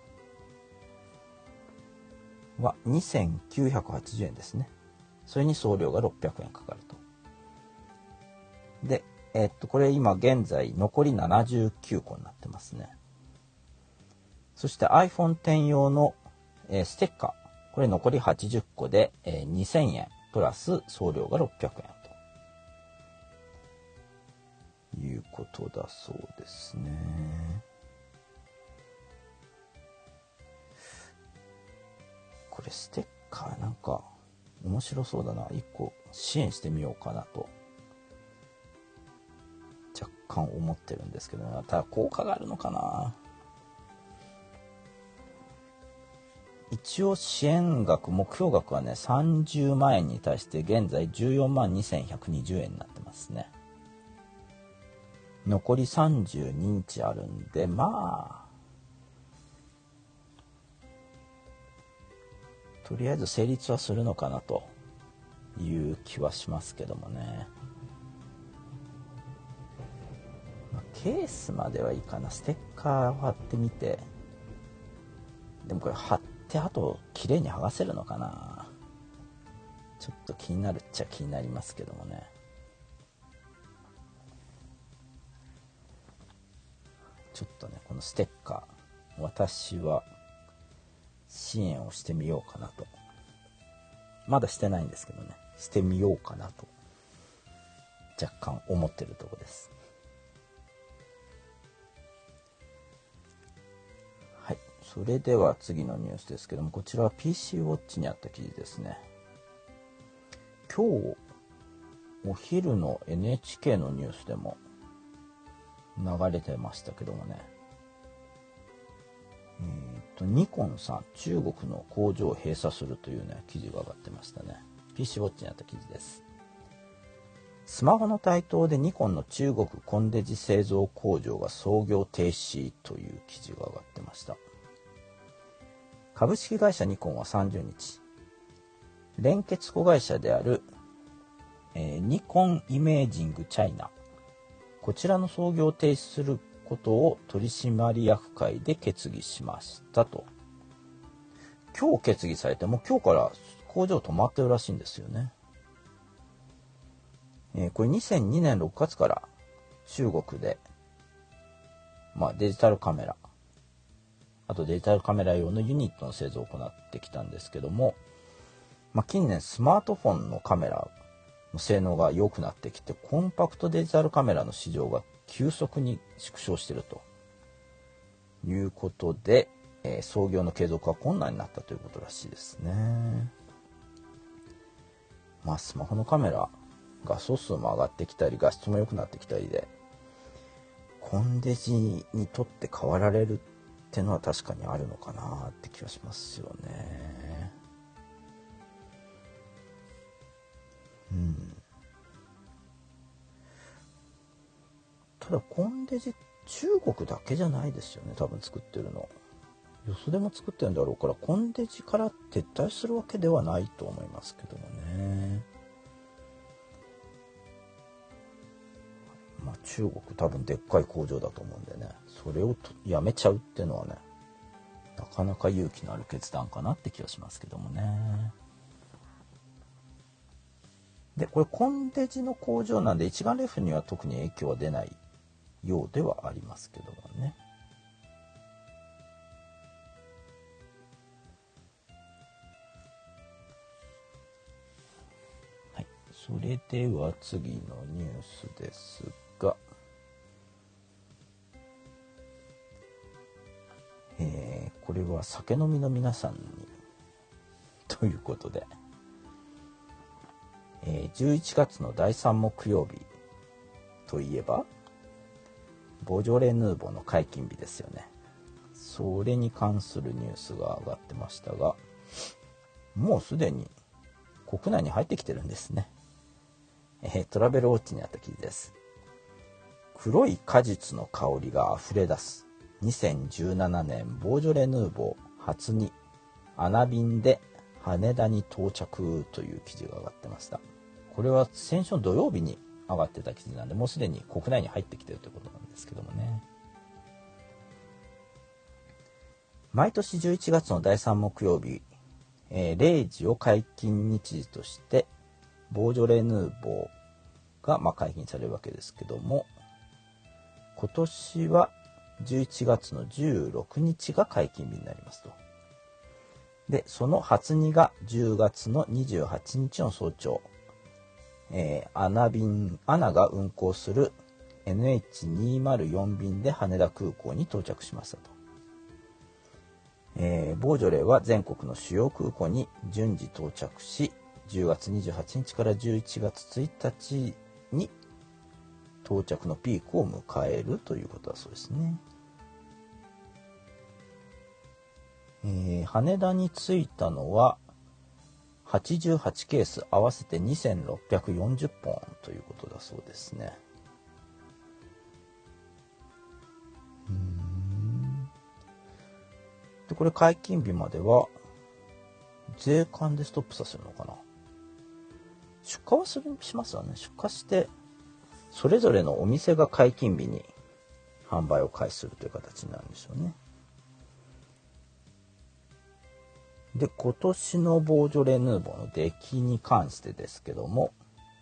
はにせんきゅうひゃくはちじゅうえんですね。それに送料がろっぴゃくえんかかると。で、えー、っとこれ今現在残りななじゅうきゅうこになってますね。そして アイフォンテン 用の、えー、ステッカー、これ残りはちじゅっこで、えー、にせんえんプラス送料がろっぴゃくえんということだそうですね。これステッカーなんか面白そうだな。いっこ支援してみようかなと若干思ってるんですけど、ね、ただ効果があるのかな。一応支援額、目標額はねさんじゅうまんえんに対して現在じゅうよんまんにせんひゃくにじゅうえんになってますね。残りさんじゅうににちあるんで、まあとりあえず成立はするのかなという気はしますけどもね。まあ、ケースまではいいかな。ステッカーを貼ってみて、でもこれ貼ってあと綺麗に剥がせるのかな。ちょっと気になるっちゃ気になりますけどもね。ちょっとねこのステッカー私は支援をしてみようかなと。まだしてないんですけどね、してみようかなと若干思ってるところです。はい、それでは次のニュースですけども、こちらは ピーシー ウォッチにあった記事ですね。今日お昼の エヌエイチケー のニュースでも流れてましたけどもね、えー、とニコンさん中国の工場を閉鎖するというね記事が上がってましたね。 ピーシー ウォッチにあった記事です。スマホの台頭でニコンの中国コンデジ製造工場が操業停止という記事が上がってました。株式会社ニコンはさんじゅうにち、連結子会社である、えー、ニコンイメージングチャイナ、こちらの操業を停止することを取締役会で決議しましたと。今日決議されてもう今日から工場止まってるらしいんですよね。えー、これにせんにねんろくがつから中国で、まあ、デジタルカメラ、あとデジタルカメラ用のユニットの製造を行ってきたんですけども、まあ、近年スマートフォンのカメラの性能が良くなってきて、コンパクトデジタルカメラの市場が急速に縮小しているということで、えー、操業の継続は困難になったということらしいですね。まあスマホのカメラ画素数も上がってきたり画質も良くなってきたりで、コンデジにとって変わられるっていうのは確かにあるのかなって気がしますよね。うん。ただコンデジ中国だけじゃないですよね、多分作ってるの。よそでも作ってるんだろうから、コンデジから撤退するわけではないと思いますけどもね。まあ中国多分でっかい工場だと思うんでね、それをやめちゃうっていうのはね、なかなか勇気のある決断かなって気がしますけどもね。 で、これコンデジの工場なんで一眼レフには特に影響は出ないようではありますけどもね。はい。それでは次のニュースですが、えー、これは酒飲みの皆さんにということで、えー、じゅういちがつのだいさん木曜日といえばボジョレ・ヌーボーの解禁日ですよね。それに関するニュースが上がってましたが、もうすでに国内に入ってきてるんですね。えー、トラベルウォッチにあった記事です。黒い果実の香りがあふれ出すにせんじゅうななねんボージョレ・ヌーボー初に穴便で羽田に到着という記事が上がってました。これは先週の土曜日に上がってた記事なんで、もうすでに国内に入ってきてるということなんですけどもね。毎年じゅういちがつのだいさん木曜日、えー、れいじを解禁日時としてボージョレ・ヌーボーがまあ解禁されるわけですけども、今年はじゅういちがつのじゅうろくにちが解禁日になりますと。で、その初荷がじゅうがつのにじゅうはちにちの早朝、えー、アナ便、アナが運航する エヌエイチにーまるよん 便で羽田空港に到着しましたと。えー、ボージョレは全国の主要空港に順次到着し、じゅうがつにじゅうはちにちからじゅういちがつついたちに到着のピークを迎えるということだそうですね。えー、羽田に着いたのははちじゅうはちケース合わせてにせんろっぴゃくよんじゅっぽんということだそうですね。うーんで、これ解禁日までは税関でストップさせるのかな。出荷はするしますよね。出荷してそれぞれのお店が解禁日に販売を開始するという形になるんでしょうね。で、今年のボージョレ・ヌーボーの出来に関してですけども、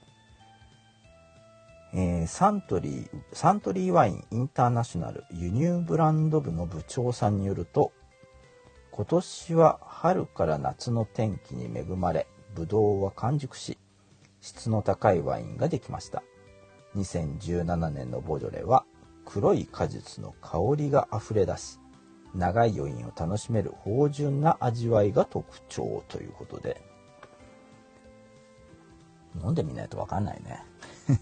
えー、サントリー、サントリーワインインターナショナル輸入ブランド部の部長さんによると、今年は春から夏の天気に恵まれ、ブドウは完熟し、質の高いワインができました。にせんじゅうななねんのボージョレは黒い果実の香りがあふれ出し、長い余韻を楽しめる芳醇な味わいが特徴ということで、飲んでみないと分かんないね、はい、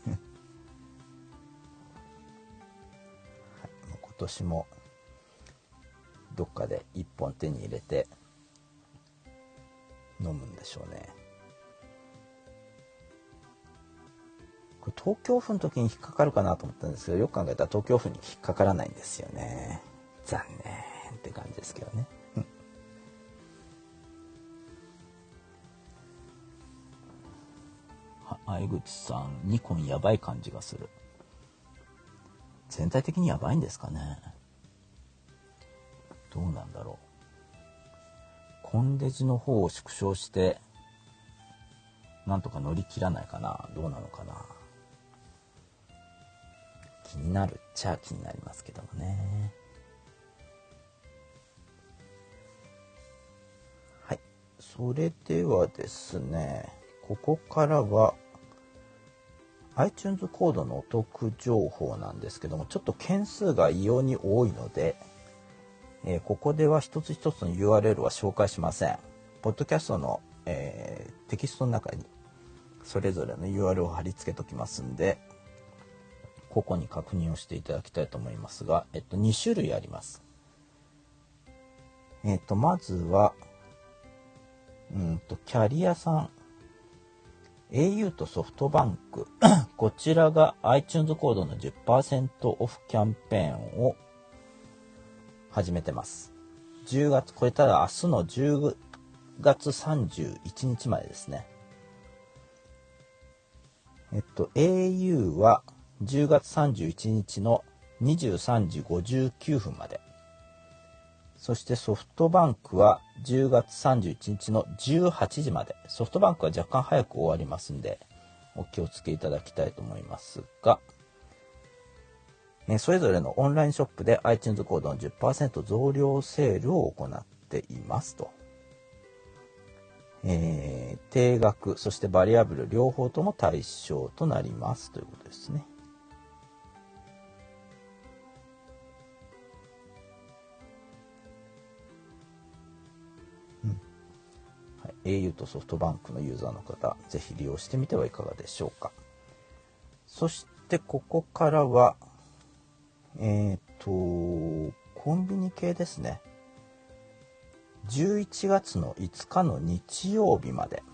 今年もどっかで一本手に入れて飲むんでしょうね。これ東京府の時に引っかかるかなと思ったんですけど、よく考えたら東京府に引っかからないんですよね。残念って感じですけどね。相口さん、ニコンやばい感じがする。全体的にやばいんですかね。どうなんだろう。コンデジの方を縮小してなんとか乗り切らないかな。どうなのかな。気になるっちゃ気になりますけどもね。はい。それではですね、ここからは iTunes コードのお得情報なんですけども、ちょっと件数が異様に多いので、えー、ここでは一つ一つの ユーアールエル は紹介しません。ポッドキャストの、えー、テキストの中にそれぞれの ユーアールエル を貼り付けときますんで、個々に確認をしていただきたいと思いますが、えっと、にしゅるいあります。えっと、まずは、うんと、キャリアさん、エーユー とソフトバンク、こちらが iTunes コードの じゅっパーセント オフキャンペーンを始めてます。じゅうがつ、これただ明日のじゅうがつさんじゅういちにちまでですね。えっと、エーユー はじゅうがつさんじゅういちにちのにじゅうさんじごじゅうきゅうふんまで。そしてソフトバンクはじゅうがつさんじゅういちにちのじゅうはちじまで。ソフトバンクは若干早く終わりますんで、 お気をつけいただきたいと思いますが、えー、それぞれのオンラインショップで iTunes コードの じゅっパーセント 増量セールを行っていますと。えー、定額、そしてバリアブル両方とも対象となりますということですね。エーユー とソフトバンクのユーザーの方、ぜひ利用してみてはいかがでしょうか。そしてここからは、えっと、コンビニ系ですね。じゅういちがつのいつかの日曜日まで、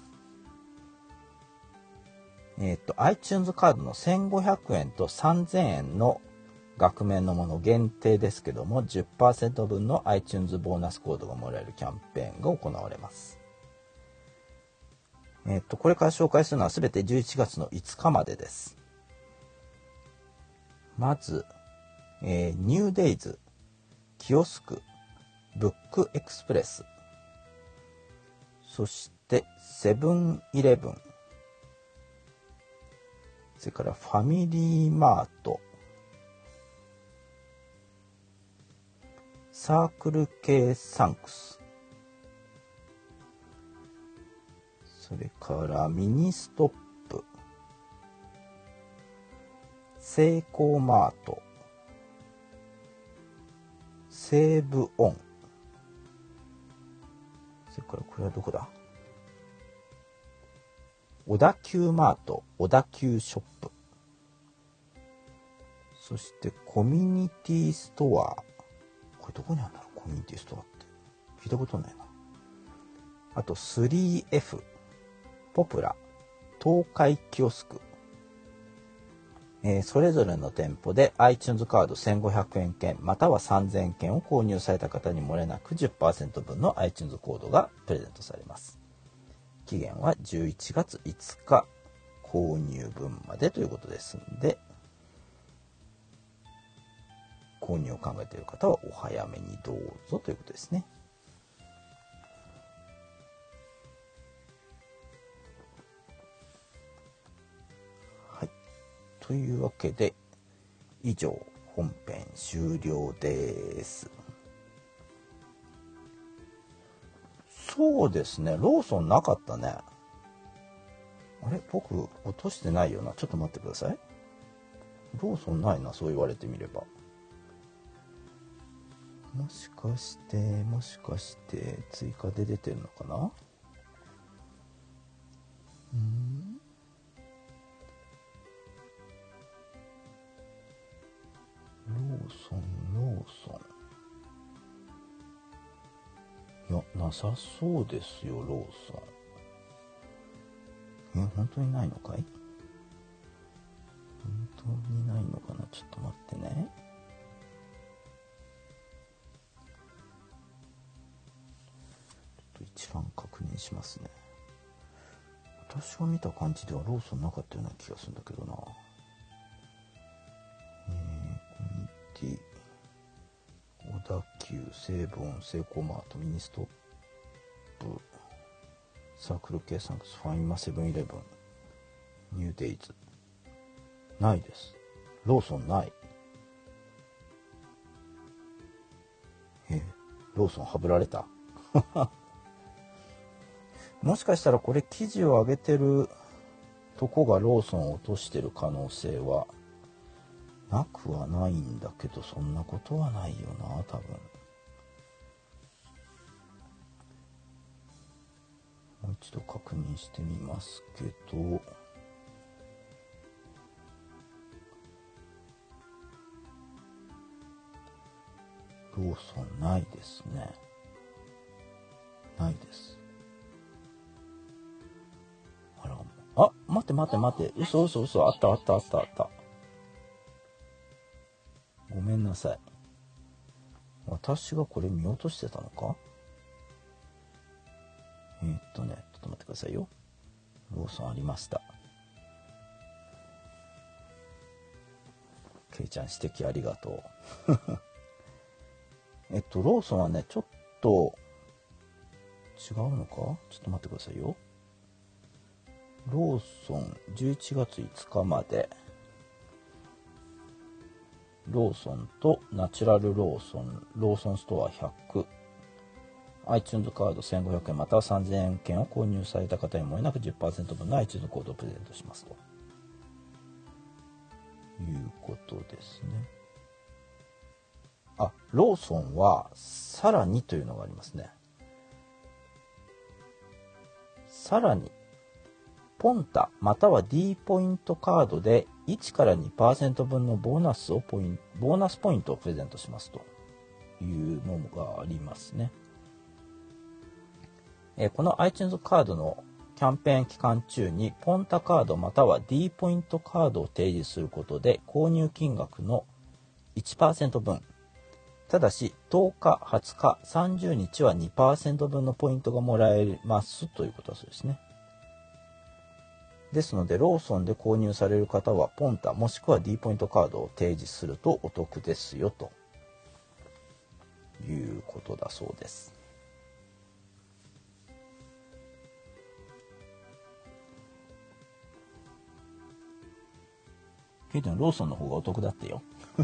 えっと、iTunes カードのせんごひゃくえんとさんぜんえんの額面のもの限定ですけども、じゅっパーセント 分の iTunes ボーナスコードがもらえるキャンペーンが行われます。えっと、これから紹介するのはすべてじゅういちがつのいつかまでです。まず、えー、ニューデイズ、キオスク、ブックエクスプレス、そしてセブンイレブン、それからファミリーマート、サークル系サンクス、それからミニストップ、セイコーマート、西武オン、それからこれはどこだ、小田急マート、小田急ショップ、そしてコミュニティストア、これどこにあるんだろう、コミュニティストアって聞いたことないな。あと スリーエフ、ポプラ、東海キオスク、えー、それぞれの店舗で iTunes カードせんごひゃくえん券またはさんぜんえん券を購入された方に漏れなく じゅっパーセント 分の iTunes コードがプレゼントされます。期限はじゅういちがついつか購入分までということですので、購入を考えている方はお早めにどうぞということですね。というわけで、以上、本編終了です。そうですね、ローソンなかったね。あれ、僕、落としてないよな。ちょっと待ってください。ローソンないな、そう言われてみれば。もしかして、もしかして、追加で出てるのかな？ん？ローソン、ローソン。いや、なさそうですよ、ローソン。え、本当にないのかい？本当にないのかな？ちょっと待ってね。ちょっと一覧確認しますね。私が見た感じではローソンなかったような気がするんだけどな。小田急、西武オン、セイコーマート、ミニストップ、サークル系サンクス、ファミマ、セブンイレブン、ニューデイズ。ないです。ローソンない。え、ローソンはぶられた。もしかしたらこれ記事を上げてるとこがローソンを落としてる可能性はなくはないんだけど、そんなことはないよな、多分。もう一度確認してみますけど、ローソンないですね。ないです。あら、あ、待って待って待って、嘘嘘嘘、あったあったあったあった。ごめんなさい。私がこれ見落としてたのか？えー、っとね、ちょっと待ってくださいよ。ローソンありました。ケイちゃん指摘ありがとう。えっと、ローソンはね、ちょっと違うのか？ちょっと待ってくださいよ。 ローソンじゅういちがついつかまで、ローソンとナチュラルローソン、ローソンストアひゃく、iTunes カードせんごひゃくえんまたはさんぜんえん券を購入された方にもれなく じゅっパーセント 分の iTunes コードをプレゼントしますということですね。あ、ローソンはさらにというのがありますね。さらにポンタまたは D ポイントカードでいちから にパーセント 分のボーナスをポインボーナスポイントをプレゼントしますというのがありますね。えー、この iTunes カードのキャンペーン期間中にポンタカードまたは D ポイントカードを提示することで購入金額の いちパーセント 分、ただしとおか、はつか、さんじゅうにちは にパーセント 分のポイントがもらえますということだそうですね。ですのでローソンで購入される方はポンタもしくは D ポイントカードを提示するとお得ですよということだそうです。ケイトのローソンの方がお得だってよ。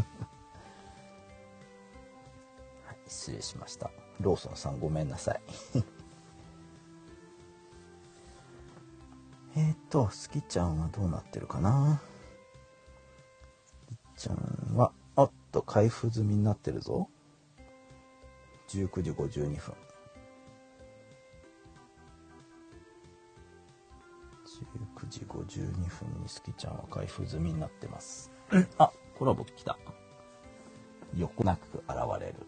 はい、失礼しました。ローソンさんごめんなさい。えっと、スキちゃんはどうなってるかな。スキちゃんは、おっと、開封済みになってるぞ。じゅうくじごじゅうにふん。じゅうくじごじゅうにふんにスキちゃんは開封済みになってます。あ、コラボ来た。横なく現れる。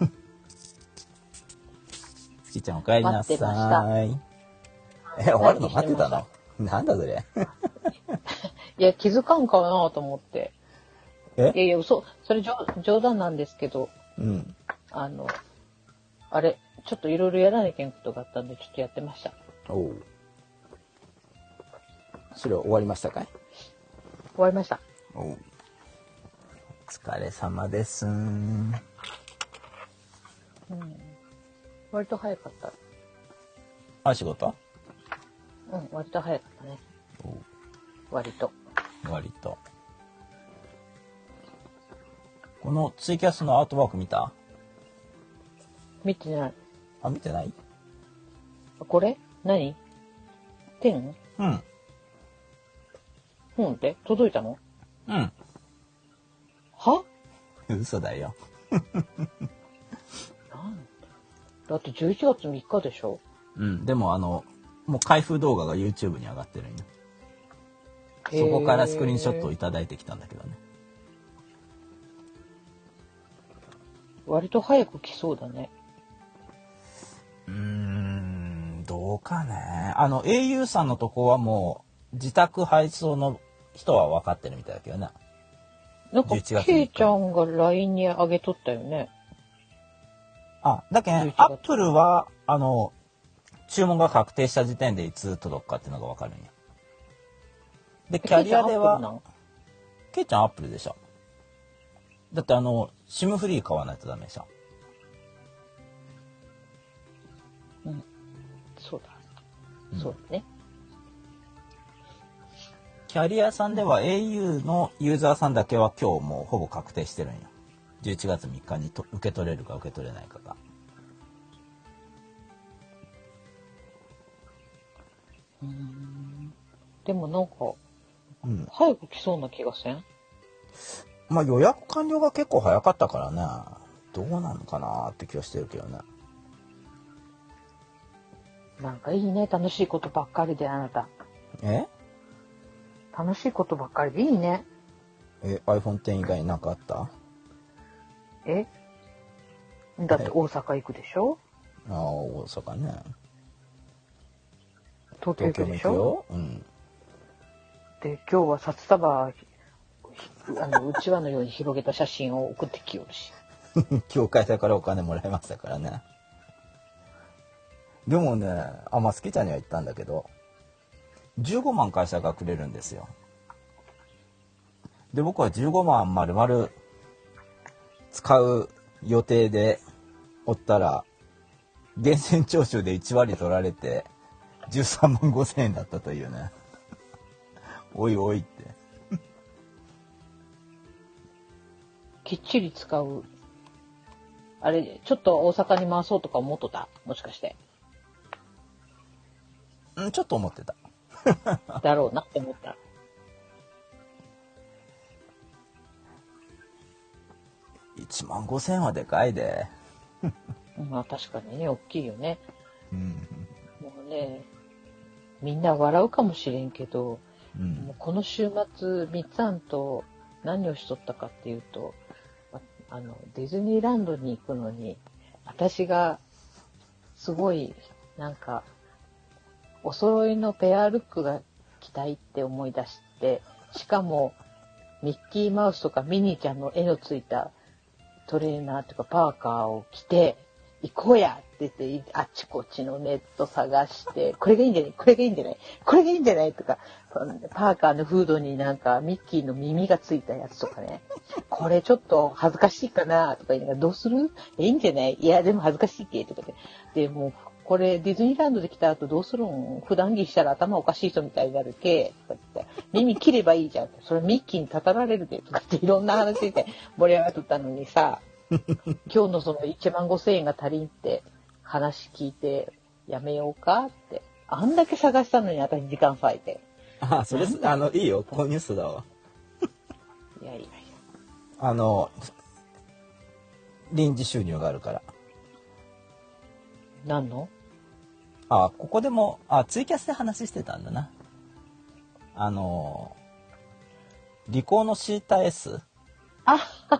スキちゃんお帰りなさい。え、終わるの待ってたの？なんだそれ。 いや、気づかんかなと思って。 えいやいや、嘘、それ冗冗談なんですけど、 うん。 あの、あれ、ちょっといろいろやらなきゃいけないことがあったんで、ちょっとやってました。 おう。それは終わりましたかい？ 終わりました。 おう。お疲れ様です。うん。 割と早かった。 あ、仕事？ うん、割と早かったね。 おう。 割と。 割と。このツイキャスのアートワーク見た？ 見てない。 あ、見てない？ これ何？ペン？ うん。 本って届いたの？ うん。 は？ 嘘だよ。 なんだってじゅういちがつみっかでしょ？ うん。でもあの、もう開封動画が YouTube に上がってるんよ。そこからスクリーンショットをいただいてきたんだけどね。 割と早く来そうだね。 うーん、どうかね。あの エーユー さんのとこはもう自宅配送の人は分かってるみたいだけどね。 なんかケイちゃんが ライン に上げとったよね。 あ、だけど、アップルはあの注文が確定した時点でいつ届くかっていうのが分かるんや。でキャリアではケイちゃんアップルでしょ。だってあの SIM フリー買わないとダメでしょ。 うん、そうだ、うん、そうだね。 キャリアさんでは エーユー のユーザーさんだけは今日もうほぼ確定してるんよ。じゅういちがつみっかにと受け取れるか受け取れないかが。 うーん、でもなんか、 うん、 早く来そうな気がせん？ まあ予約完了が結構早かったからね、どうなのかなって気はしてるけどね。 なんかいいね、楽しいことばっかりであなた。 え？ 楽しいことばっかりでいいね。 え、アイフォンテン 以外に何かあった？ え？だって大阪行くでしょ？ ああ、大阪ね。 東京行くでしょ？ うん。 で、今日は札束、あの、うちわのように広げた写真を送ってきよるし。 今日会社からお金もらいましたからね。でもね、あ、まあ、スキちゃんには言ったんだけど、じゅうごまん会社がくれるんですよ。で、僕はじゅうごまん丸々使う予定でおったら、源泉徴収でいちわり取られて、じゅうさんまんごせんえんだったというね。 おいおいって。 きっちり使う。あれ、ちょっと大阪に回そうとか思っとった？もしかして。 うん、ちょっと思ってた。 だろうなって思った。 いちまんごせんえんはでかいで。 まあ確かにね、大きいよね。 うん、 もうね、みんな笑うかもしれんけど、 うん、 もうこの週末、みっつあんと何をしとったかっていうと、あの、ディズニーランドに行くのに、私がすごい、なんか、お揃いのペアルックが着たいって思い出して、しかも、ミッキーマウスとかミニーちゃんの絵のついたトレーナーとかパーカーを着て、行こうやって言って、あっちこっちのネット探して、これがいいんじゃないこれがいいんじゃないこれがいいんじゃないとか、パーカーのフードになんかミッキーの耳がついたやつとかね、これちょっと恥ずかしいかなとか言いながら、どうするいいんじゃないいや、でも恥ずかしいけとかで、でもう、これディズニーランドで来た後どうするん普段着したら頭おかしい人みたいになるけとか言って、耳切ればいいじゃん。それミッキーにたたられるでとかっていろんな話で盛り上がっとったのにさ、今日のそのいちまんごせんえんが足りんって話聞いてやめようかって。あんだけ探したのに私時間割いて。 あ、それ、あの、いいよ。購入数だわ。 いやいやいや。 あの、臨時収入があるから。 何の？ あ、ここでも、あ、ツイキャスで話してたんだな。あの、リコーのシータ S。 あ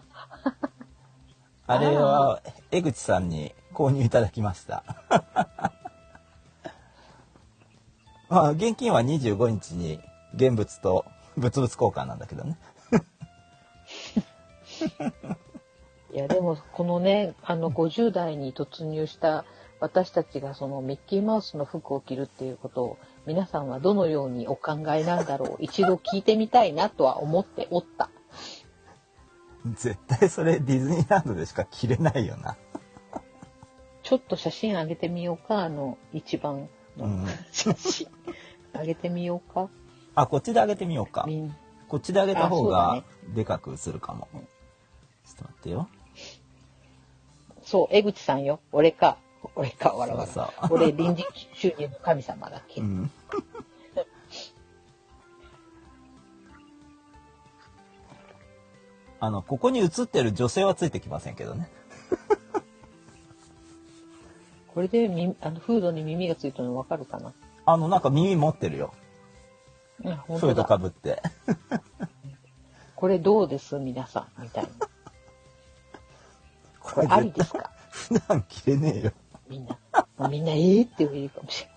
あれは、江口さんに購入いただきました。まあ、現金はにじゅうごにちに現物と物々交換なんだけどね。 いやでもこのね、あのごじゅう代に突入した私たちがそのミッキーマウスの服を着るっていうことを皆さんはどのようにお考えなんだろう。一度聞いてみたいなとは思っておった。 絶対それディズニーランドでしか着れないよな。 ちょっと写真上げてみようか。あの一番の写真、うん、上げてみようか。 あ、こっちで上げてみようか。こっちで上げた方がでかくするかも。ね、ちょっと待ってよ。 そう、江口さんよ。俺か。俺か、わらわら。そうそう俺、臨時収入の神様だっけ。うん、 あの、ここに映ってる女性はついてきませんけどね。 これでみあのフードに耳がついたの分かるかな。 あの、なんか耳持ってるよ。 うん、本フードかぶって。 これどうです皆さんみたいな。これありですか？ 普段着れねえよ。 みんな、みんなええって言うかもし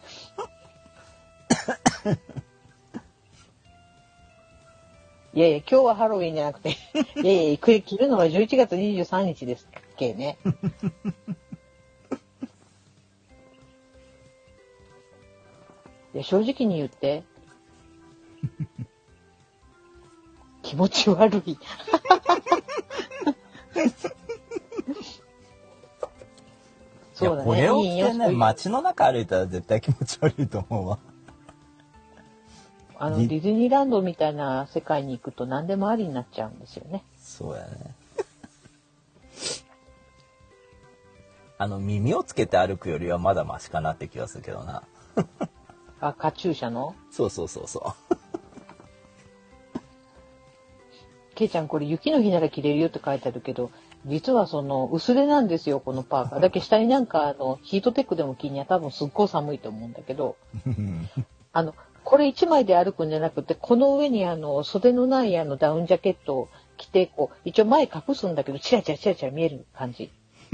れない。いやいや、今日はハロウィンじゃなくて、いやいや、着るのはじゅういちがつにじゅうさんにちですっけね。いや、正直に言って。気持ち悪い。 そうだね。これを着てね、街の中歩いたら絶対気持ち悪いと思うわ。 あのディズニーランドみたいな世界に行くと何でもありになっちゃうんですよね。 そうやね。あの耳をつけて歩くよりはまだマシかなって気がするけどな。 あ、カチューシャの？ そうそうそうそう。 ケイちゃんこれ雪の日なら着れるよって書いてあるけど、実はその薄手なんですよこのパーカー。だけ下になんかあのヒートテックでも着には多分すっごい寒いと思うんだけど、あのこれ一枚で歩くんじゃなくて、この上にあの袖のないあのダウンジャケットを着てこう一応前隠すんだけどチラチラチラチラ見える感じ。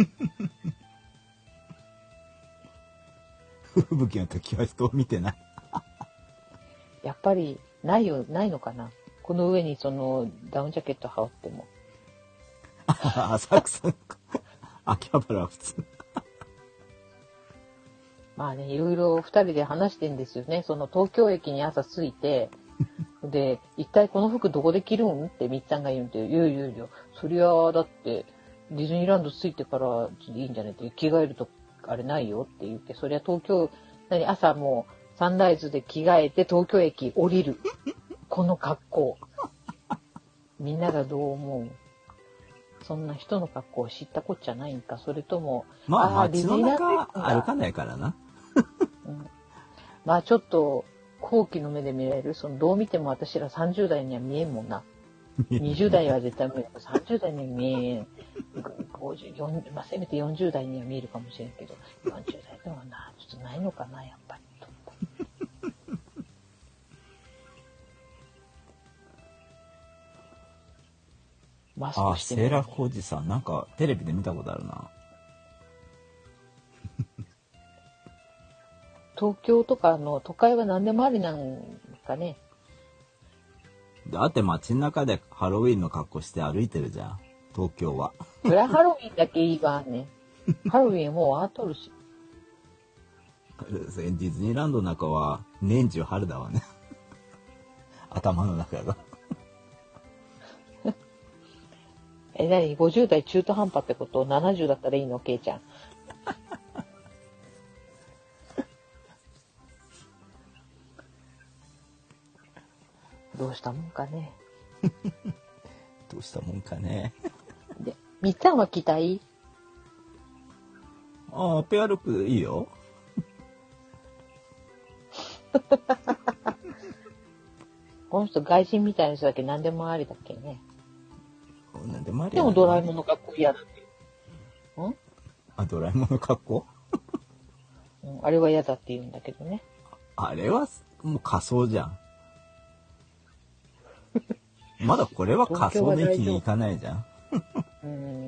吹雪の時は人を見てない。 やっぱりないよないのかな。この上にそのダウンジャケット羽織っても。 浅草か。秋葉原は普通。 まあね、いろいろ二人で話してんですよね。その東京駅に朝着いて、で、一体この服どこで着るんってみっちゃんが言うんで、いやいやいや、そりゃだってディズニーランド着いてからいいんじゃないって、着替えるとあれないよって言って、そりゃ東京、何朝もうサンライズで着替えて東京駅降りる。 この格好。みんながどう思う？そんな人の格好を知ったこっちゃないんか、それとも、 まあ、 あー街の中ディズニーランド行くんだ歩かないからな。 うん、まあちょっと、好奇の目で見られる。その、どう見ても私らさんじゅう代には見えんもんな。にじゅう代は絶対無理。さんじゅう代には見えん。ごじゅう、よんじゅう、まあせめてよんじゅう代には見えるかもしれんけど、よんじゅう代ではな、ちょっとないのかな、やっぱり。マスああ、 クしてみるセーラー服おじさん、なんかテレビで見たことあるな。 東京とかの都会は何でもありなんかね。 だって街の中でハロウィンの格好して歩いてるじゃん、東京は。 それはハロウィンだけいいわね。ハロウィンもう終わっとるし。 ディズニーランドの中は年中春だわね。頭の中が。 え、なにごじゅう代中途半端ってこと？ ななじゅう だったらいいの？ケイちゃん。どうしたもんかね。 どうしたもんかね。 で、みっちゃんは着たい？ ああ、ペアルックいいよ。 この人外人みたいな人だけ何でもありだっけね。 なんでもありでやなもドラえもんの格好嫌だって。ん？ あ、ドラえもんの格好？ うん、あれは嫌だって言うんだけどね。 あれはもう仮装じゃん。まだこれは仮装の域に行かないじゃん。 うん、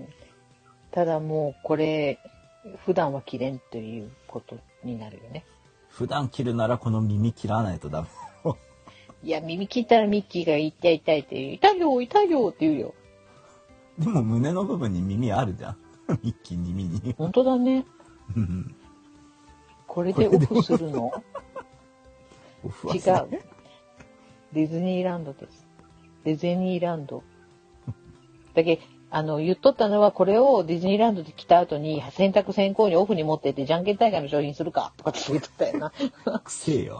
ただもうこれ普段は着れんということになるよね。 普段着るならこの耳切らないとダメ。 いや、耳切ったらミッキーが痛い痛いって言う。痛いよ痛いよって言うよ。 でも胸の部分に耳あるじゃん。一気に耳に。 本当だね。これでオフするの？ オフは違するう。ディズニーランドです。ディズニーランド。だけあの言っとったのはこれをディズニーランドで来た後に洗濯先行にオフに持ってってじゃんけん大会の商品するかとかって言っとったよな。 くせえよ。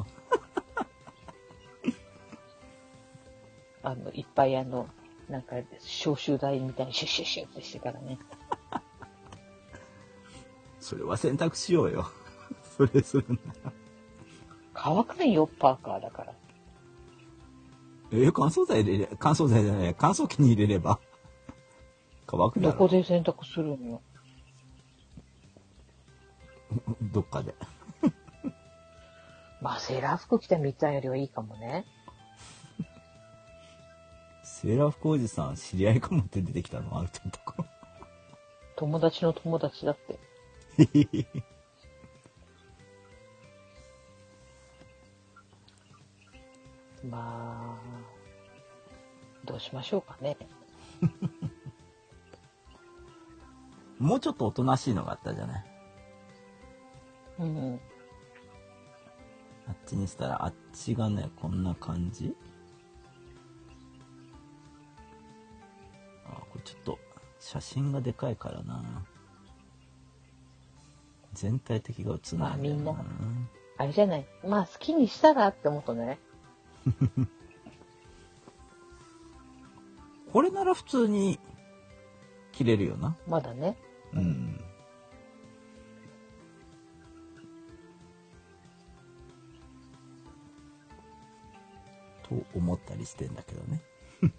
あのいっぱいあのなんか消臭剤みたいにシュッシュッシュッってしてからね。 それは選択しようよ。それするんだ。 乾かんよパーカーだから。 えー、乾燥剤入れれ、乾燥剤じゃない、乾燥機に入れれば乾くだろ。 どこで洗濯するのよ。 どっかで。 まあセーラー服着たみっちゃんよりはいいかもね。 セーラー服おじさん知り合いかもって出てきたのあるってとこ。 友達の友達だって。まあどうしましょうかね。 もうちょっとおとなしいのがあったじゃない。 うん。 あっちにしたらあっちがねこんな感じ。あ、これちょっと写真がでかいからな。全体的が映んないんだよな。 まあみんなあれじゃない。まあ好きにしたらって思ったね。 これなら普通に着れるよな。 まだね。 うん。と思ったりしてんだけどね。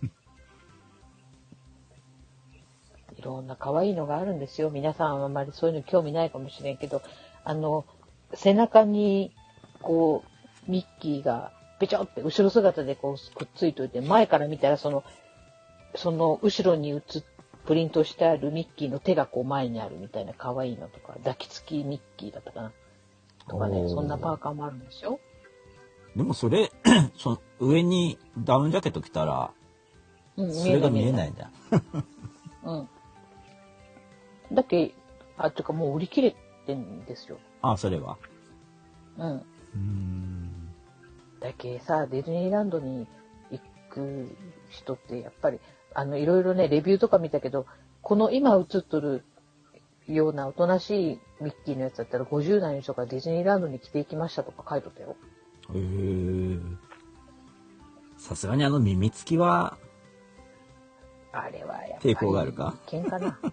いろんな可愛いのがあるんですよ。皆さんはあんまりそういうの興味ないかもしれんけど、あの背中にこうミッキーがぺちょって後ろ姿でこうくっついといて、前から見たらそのその後ろに映っプリントしてあるミッキーの手がこう前にあるみたいな可愛いのとか、抱きつきミッキーだったかなとかね、そんなパーカーもあるんですよ。 でもそれその上にダウンジャケット着たら、 うん、 それが見えないじゃん。 うん。だけあとかもう売り切れてんですよ。 あ、それは。 うん。 うーん。 だけさ、ディズニーランドに行く人ってやっぱりあのいろいろねレビューとか見たけど、この今映っとるようなおとなしいミッキーのやつだったらごじゅう代の人がディズニーランドに来ていきましたとか書いとったよ。 へえ。 さすがにあの耳つきはあれはやっぱり抵抗があるか？ 危険かな。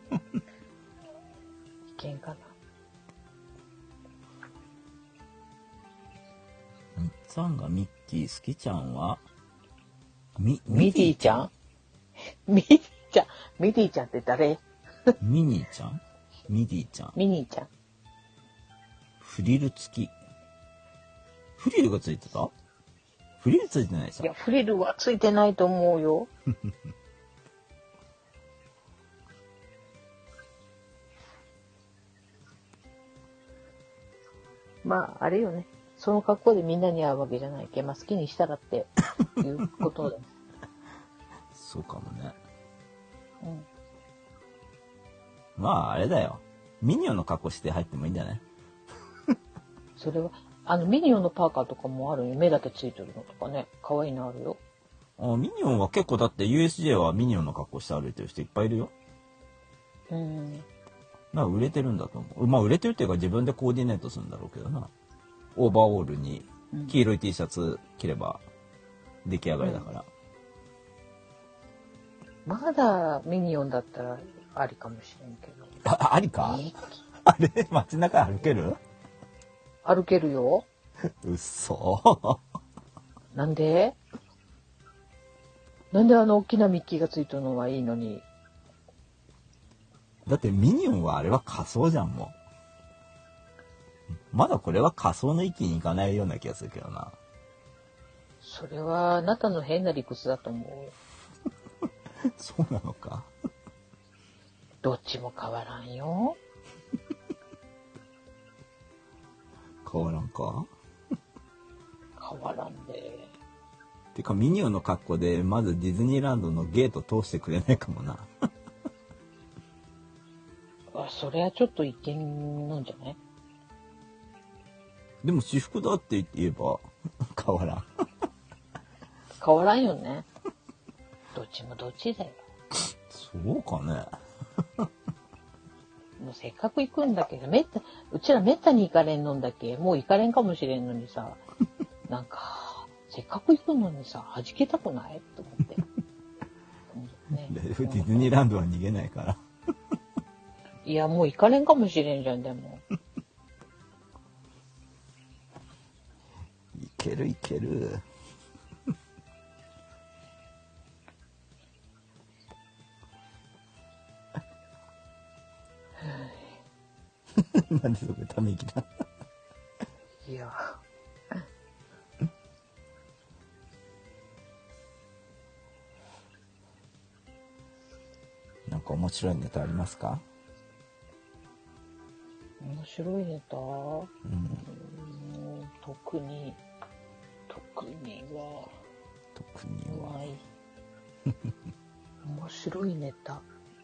危険かな。 みっつぁんがミッキー、好きちゃんはミミディちゃんミディちゃんミディちゃんって誰？ ミニーちゃんミディちゃんミニーちゃん。 フリル付き。フリルがついてた？フリルついてないでしょ？ いや、フリルはついてないと思うよ。まあ、あれよね。その格好でみんなに会うわけじゃないけど、まあ好きにしたらっていうことだ。 そうかもね。 うん。 まあ、あれだよ。ミニオンの格好して入ってもいいんじゃない？ それは、あの、ミニオンのパーカーとかもあるよ。目だけついてるのとかね。可愛いのあるよ。 あ、ミニオンは結構だって ユーエスジェー はミニオンの格好して歩いてる人いっぱいいるよ。 うん。 なんか売れてるんだと思う。まあ売れてるっていうか自分でコーディネートするんだろうけどな。オーバーオールに黄色い T シャツ着れば出来上がりだから。 うん、まだミニオンだったらありかもしれんけど。 あ、ありか？あれ街中歩ける？ 歩けるよ。 うっそ。 なんで？なんであの大きなミッキーがついてるのはいいのに。 だってミニオンはあれは仮装じゃん、もう。まだこれは仮装の域に行かないような気がするけどな。 それはあなたの変な理屈だと思う。 そうなのか。 どっちも変わらんよ。 変わらんか？ 変わらんで。 てかミニオンの格好でまずディズニーランドのゲート通してくれないかもな。 あ、それはちょっといけんのんじゃない？ でも私服だって言えば変わらん。 変わらんよね。どっちもどっちだよ。 そうかね。 もうせっかく行くんだけど、めった、うちらめったに行かれんのんだっけ。もう行かれんかもしれんのにさ、なんか、せっかく行くのにさ、弾けたくないと思って。ね、 ディズニーランドは逃げないから。 いや、もう行かれんかもしれんじゃん、でも。 いけるいける。なんでそこでため息だ。 いや。 なんか面白いネタありますか？ 面白いネタ、うん、 うん、 特に特には特にはない面白いネタ、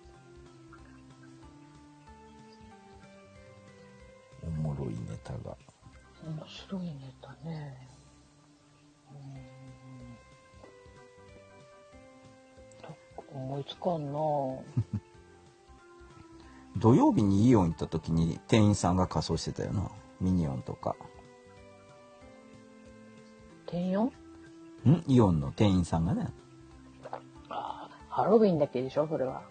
おもろいネタが面白いネタね、うん、思いつかんな。 土曜日にイオン行った時に店員さんが仮装してたよな。ミニオンとか。 店員？んイオンの店員さんがね。 ああ、ハロウィンだけでしょそれは。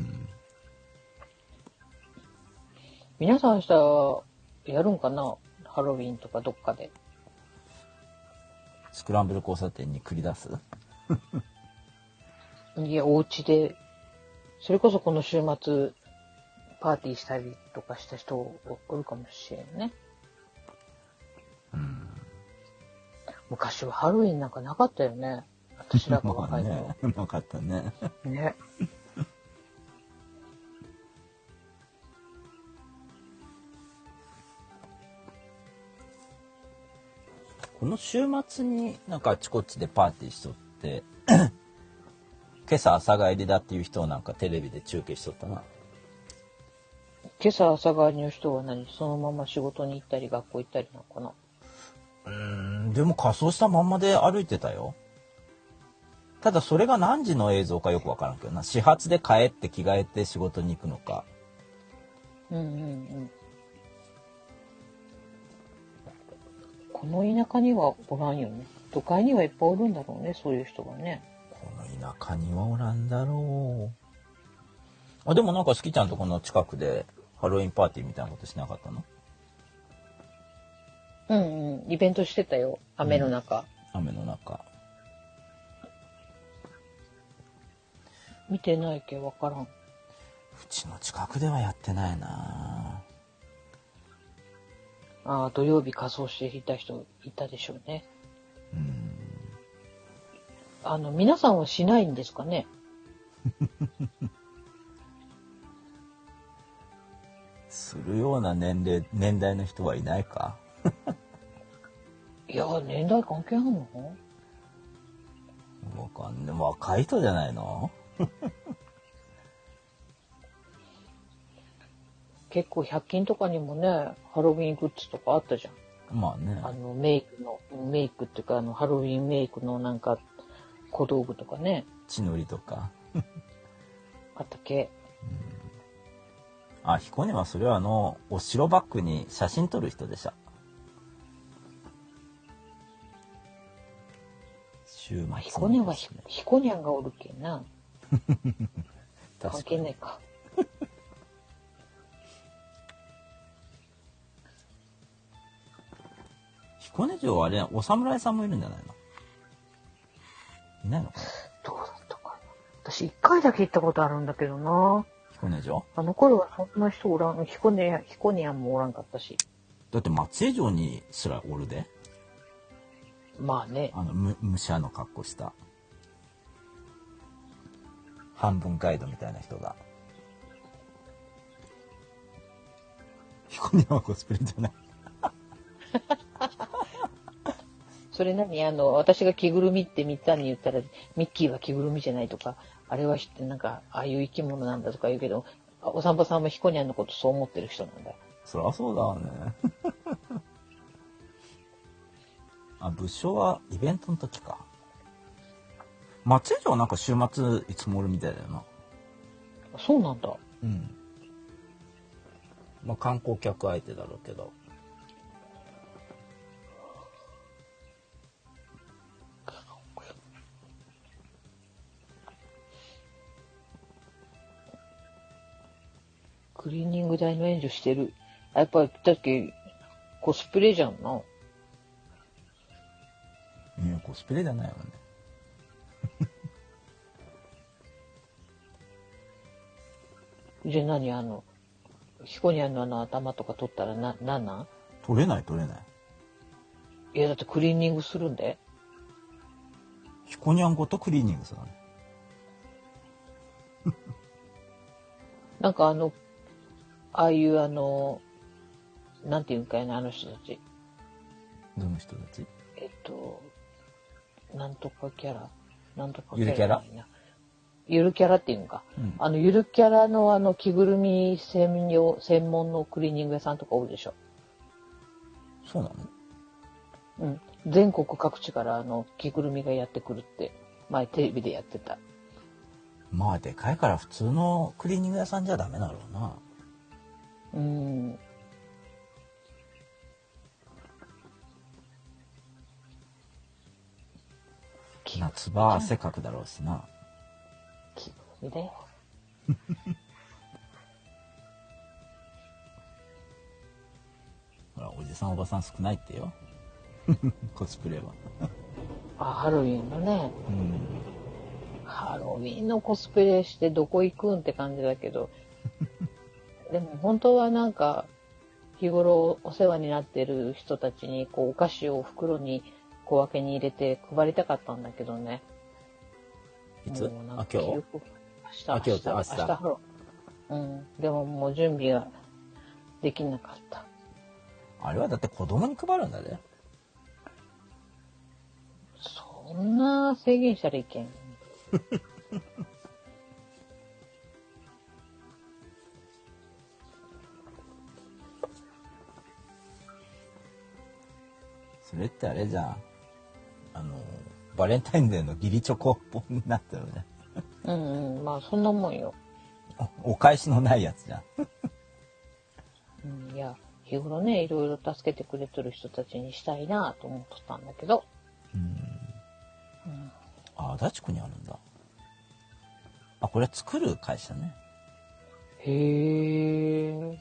皆さん明日やるんかな、ハロウィンとかどっかで。 スクランブル交差点に繰り出す？ いや、お家で、それこそこの週末パーティーしたりとかした人おるかもしれんね。うん、昔はハロウィンなんかなかったよね。私らが若い頃。 まあね、なかったね。 ね。 この週末になんかあちこちでパーティーしとって今朝朝帰りだっていう人をなんかテレビで中継しとったな。 今朝朝帰りの人は何、そのまま仕事に行ったり学校行ったりなのかな。 うーん、でも仮装したまんまで歩いてたよ。ただそれが何時の映像かよくわからんけどな。始発で帰って着替えて仕事に行くのか。 うんうんうん。この田舎にはおらんよね。 都会にはいっぱいおるんだろうね、そういう人がね。 この田舎にはおらんだろう。あ、でもなんか好きちゃんとこの近くでハロウィンパーティーみたいなことしなかったの？ うんうん、イベントしてたよ、雨の中。 うん、雨の中。 見てないけわからん。 うちの近くではやってないな。 ああ、土曜日仮装していた人いたでしょうね。 うん。 あの、皆さんはしないんですかね？ するような年齢、年代の人はいないか？ いや、年代関係あるの？ わかんねえ。若い人じゃないの？ 結構ひゃく均とかにもね、ハロウィングッズとかあったじゃん。 まあね。 あの、メイクの、メイクっていうか、あの、ハロウィンメイクのなんか、小道具とかね。 血のりとか。 あったっけ？ あ、彦根はそれはあの、お城バッグに写真撮る人でした。週末、ね。 彦根はひ、彦根がおるけんな。関係ないか。 彦根城はあれ、お侍さんもいるんじゃないの？いないのかな？ どうだったかな。私一回だけ行ったことあるんだけどな。 彦根城？ あの頃はそんな人おらん、彦根、彦根やんもおらんかったし。 だって松江城にすらおるで。 まあね。 あの、む、武者の格好した。半分ガイドみたいな人が。彦根はコスプレじゃない。 それ何あの、私が着ぐるみってみったに言ったら、ミッキーは着ぐるみじゃないとか、あれはなんか、ああいう生き物なんだとか言うけど、お散歩さんも彦根のことそう思ってる人なんだ。 そりゃそうだわね。あ、武将はイベントの時か。松江城はなんか週末いつもおるみたいだよな。 そうなんだ。 うん。まあ観光客相手だろうけど。 クリーニング代の援助してる。やっぱり、だっけ、コスプレじゃんな。 いや、コスプレじゃないわね。 じゃあ何あの、彦根のあの頭とか取ったらな、なんなん取れない取れない。 いや、だってクリーニングするんで。 彦根ごとクリーニングするのね。 なんかあの、ああいうあの、なんていうんかいな、あの人たち。 どの人たち？ えっと、なんとかキャラなんとかキャラ。 ゆるキャラ？ ゆるキャラっていうんか。 うん、 あの、ゆるキャラのあの、着ぐるみ専用、専門のクリーニング屋さんとかおるでしょ。 そうなの？ うん。全国各地からあの、着ぐるみがやってくるって、前テレビでやってた。 まあ、でかいから普通のクリーニング屋さんじゃダメだろうな。 うん。 夏場汗かくだろうしな。 着ぐるみだよ。 ほら、おじさんおばさん少ないってよ。コスプレは。 あ、ハロウィンのね。 うん。 ハロウィンのコスプレしてどこ行くんって感じだけど。でも本当はなんか、日頃お世話になってる人たちにこうお菓子を袋に小分けに入れて配りたかったんだけどね。 いつ？あ、今日？ 明日、 あ、今日、明日。 明日ハロウィン。うん。でももう準備ができなかった。 あれはだって子供に配るんだね。 そんな制限したらいけん。 それってあれじゃん。あの、バレンタインデーの義理チョコ本になってるね。 うんうん。まあそんなもんよ。 お、お返しのないやつじゃん。 うん、いや、日頃ね、いろいろ助けてくれてる人たちにしたいなと思ってたんだけど。 あ、足立区にあるんだ。あ、これは作る会社ね。 へえ。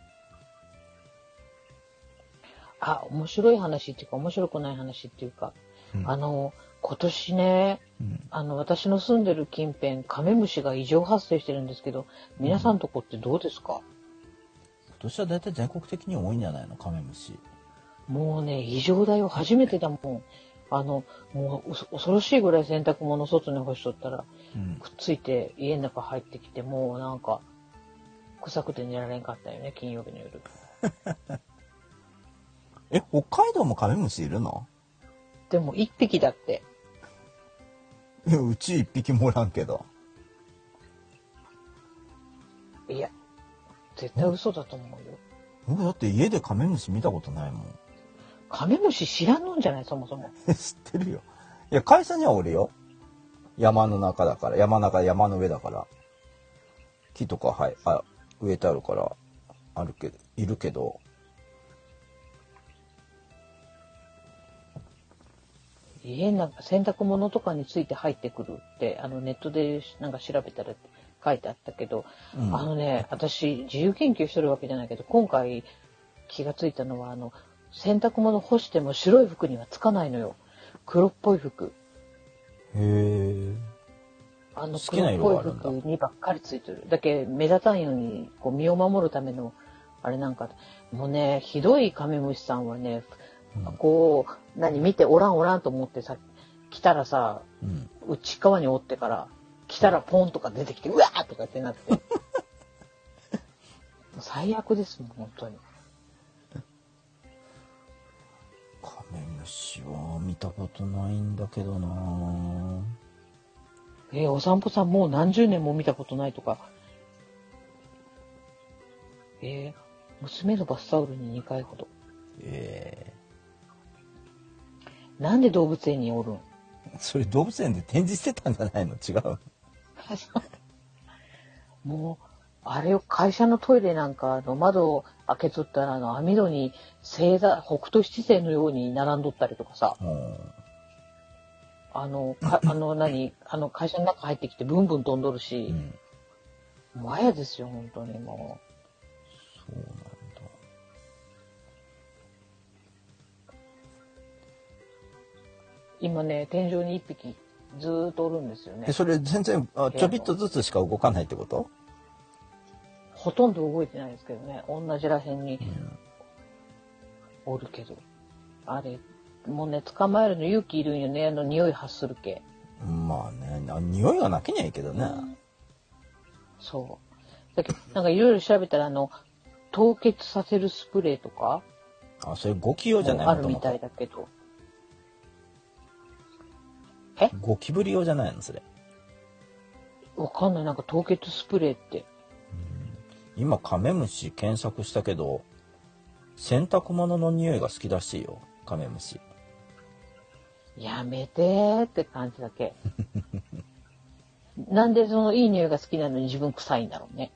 あ、面白い話っていうか、面白くない話っていうか、 うん、 あの、今年ね、 うん、 あの、私の住んでる近辺、カメムシが異常発生してるんですけど、皆さんとこってどうですか？ 今年はだいたい全国的に多いんじゃないの、カメムシ。 もうね、異常だよ。初めてだもん。あの、もう恐ろしいぐらい洗濯物外に干しとったら、 うん、 くっついて家の中入ってきて、もうなんか、臭くて寝られんかったよね、金曜日の夜。 え、北海道もカメムシいるの？ でも一匹だって。 いや、うち一匹もおらんけど。 いや、絶対嘘だと思うよ。 僕だって家でカメムシ見たことないもん。 カメムシ知らんのんじゃないそもそも。 知ってるよ。いや、会社にはおるよ。山の中だから、山中、山の上だから。木とか、はい、あ、植えてあるから、あるけど、いるけど。 家の中、洗濯物とかについて入ってくるって、あの、ネットでなんか調べたら書いてあったけど、うん、あのね、私、自由研究してるわけじゃないけど、今回気がついたのは、あの、洗濯物干しても白い服にはつかないのよ。黒っぽい服。 へー。 あの黒っぽい服にばっかりついてる。だけ目立たんようにこう身を守るためのあれなんか、もうね、ひどいカメムシさんはね、うん、こう何見ておらんおらんと思ってさ来たらさ、うん、内側におってから来たらポンとか出てきてうわーとかってなって最悪ですもん本当に。 カメムシは見たことないんだけどな。 えー、お散歩さんもう何十年も見たことないとか。えー、娘のバスタオルににかいほど。えー、なんで動物園におるん？ それ動物園で展示してたんじゃないの？違う。 もう、あれを会社のトイレなんかあの窓を開けとったらあの網戸に星座、北斗七星のように並んどったりとかさ。あの、かあの何、あの会社の中入ってきてブンブン飛んどるし、うん、もうあやですよ、本当にもう。そうなんだ。今ね、天井に一匹ずーっとおるんですよね。 え、それ全然あちょびっとずつしか動かないってこと？ ほとんど動いてないですけどね、同じらへんにおるけど、うん、あれ、もうね、捕まえるの勇気いるんよね、あの匂い発する系。 まあね、あ匂いがなけにはいいけどね。うん、 そう。だけど、なんかいろいろ調べたら、あの、凍結させるスプレーとか。 あ、それゴキ用じゃないのあるみたいだけど。え？ ゴキブリ用じゃないのそれ。 わかんない、なんか凍結スプレーって。 うん、今、カメムシ検索したけど、洗濯物の匂いが好きらしいよ、カメムシ。 やめてーって感じだけ。なんでそのいい匂いが好きなのに自分臭いんだろうね。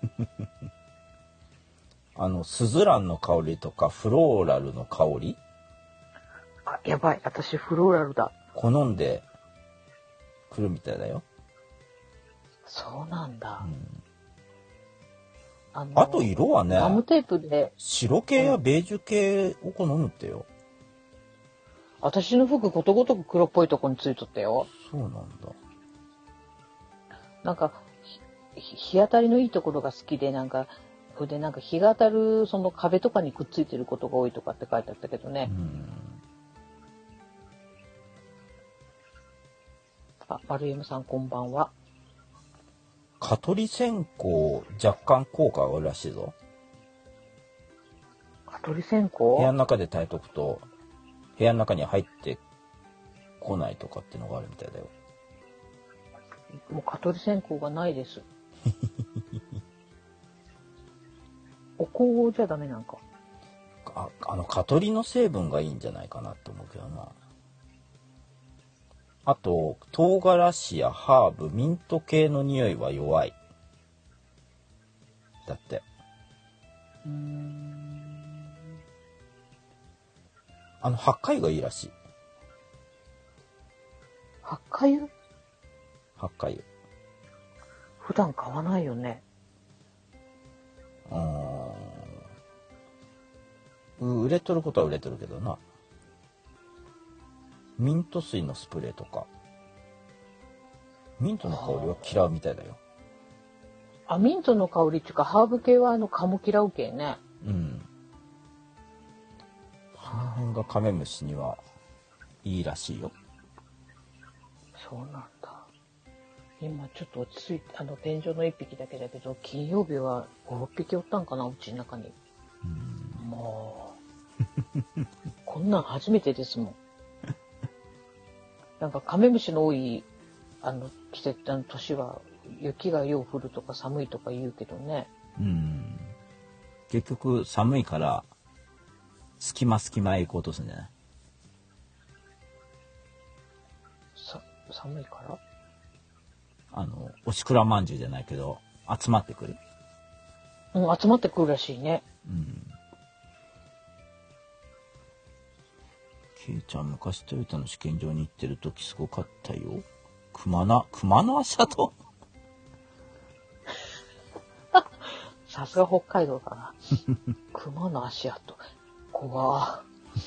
あの、スズランの香りとかフローラルの香り？ あ、やばい。私フローラルだ。 好んでくるみたいだよ。 そうなんだ。うん、 あのあと色はね、 ガムテープで白系やベージュ系を好むってよ。 私の服ことごとく黒っぽいとこについとったよ。 そうなんだ。 なんか日当たりのいいところが好きで、なんかでなんか日が当たるその壁とかにくっついてることが多いとかって書いてあったけどね。うん、あ、丸山さんこんばんは。 蚊取り線香若干効果があるらしいぞ。 蚊取り線香？ 部屋の中で炊いとくと部屋の中に入ってこないとかっていうのがあるみたいだよ。 もう蚊取り線香がないです。お香じゃダメなんか。 あ、あの蚊取りの成分がいいんじゃないかなって思うけどな。あと唐辛子やハーブ、ミント系の匂いは弱い。だって。うーん。あの八海がいいらしい。 八花湯八花湯。 普段買わないよね。 うーん。売れとることは売れとるけどな。ミント水のスプレーとか。ミントの香りは嫌うみたいだよ。 あ、ミントの香りっていうか、ハーブ系はあの、蚊も嫌う系ね。 うん。その辺がカメムシにはいいらしいよ。 そうなんだ。今ちょっと落ち着いて、あの、天井の一匹だけだけど、金曜日はご、ろっぴきおったんかな、うちの中に。 うん、 もう、こんなん初めてですもん。なんかカメムシの多い、あの、季節、あの年は、雪がよう降るとか寒いとか言うけどね。 うん。結局寒いから隙間隙間へ行こうとするんじゃない？ さ、寒いから？ あの、おしくらまんじゅうじゃないけど、集まってくる。 うん、集まってくるらしいね。 うん。ケイちゃん昔トヨタの試験場に行ってる時すごかったよ。熊な、熊の足跡？ さすが北海道だな。熊の足跡。怖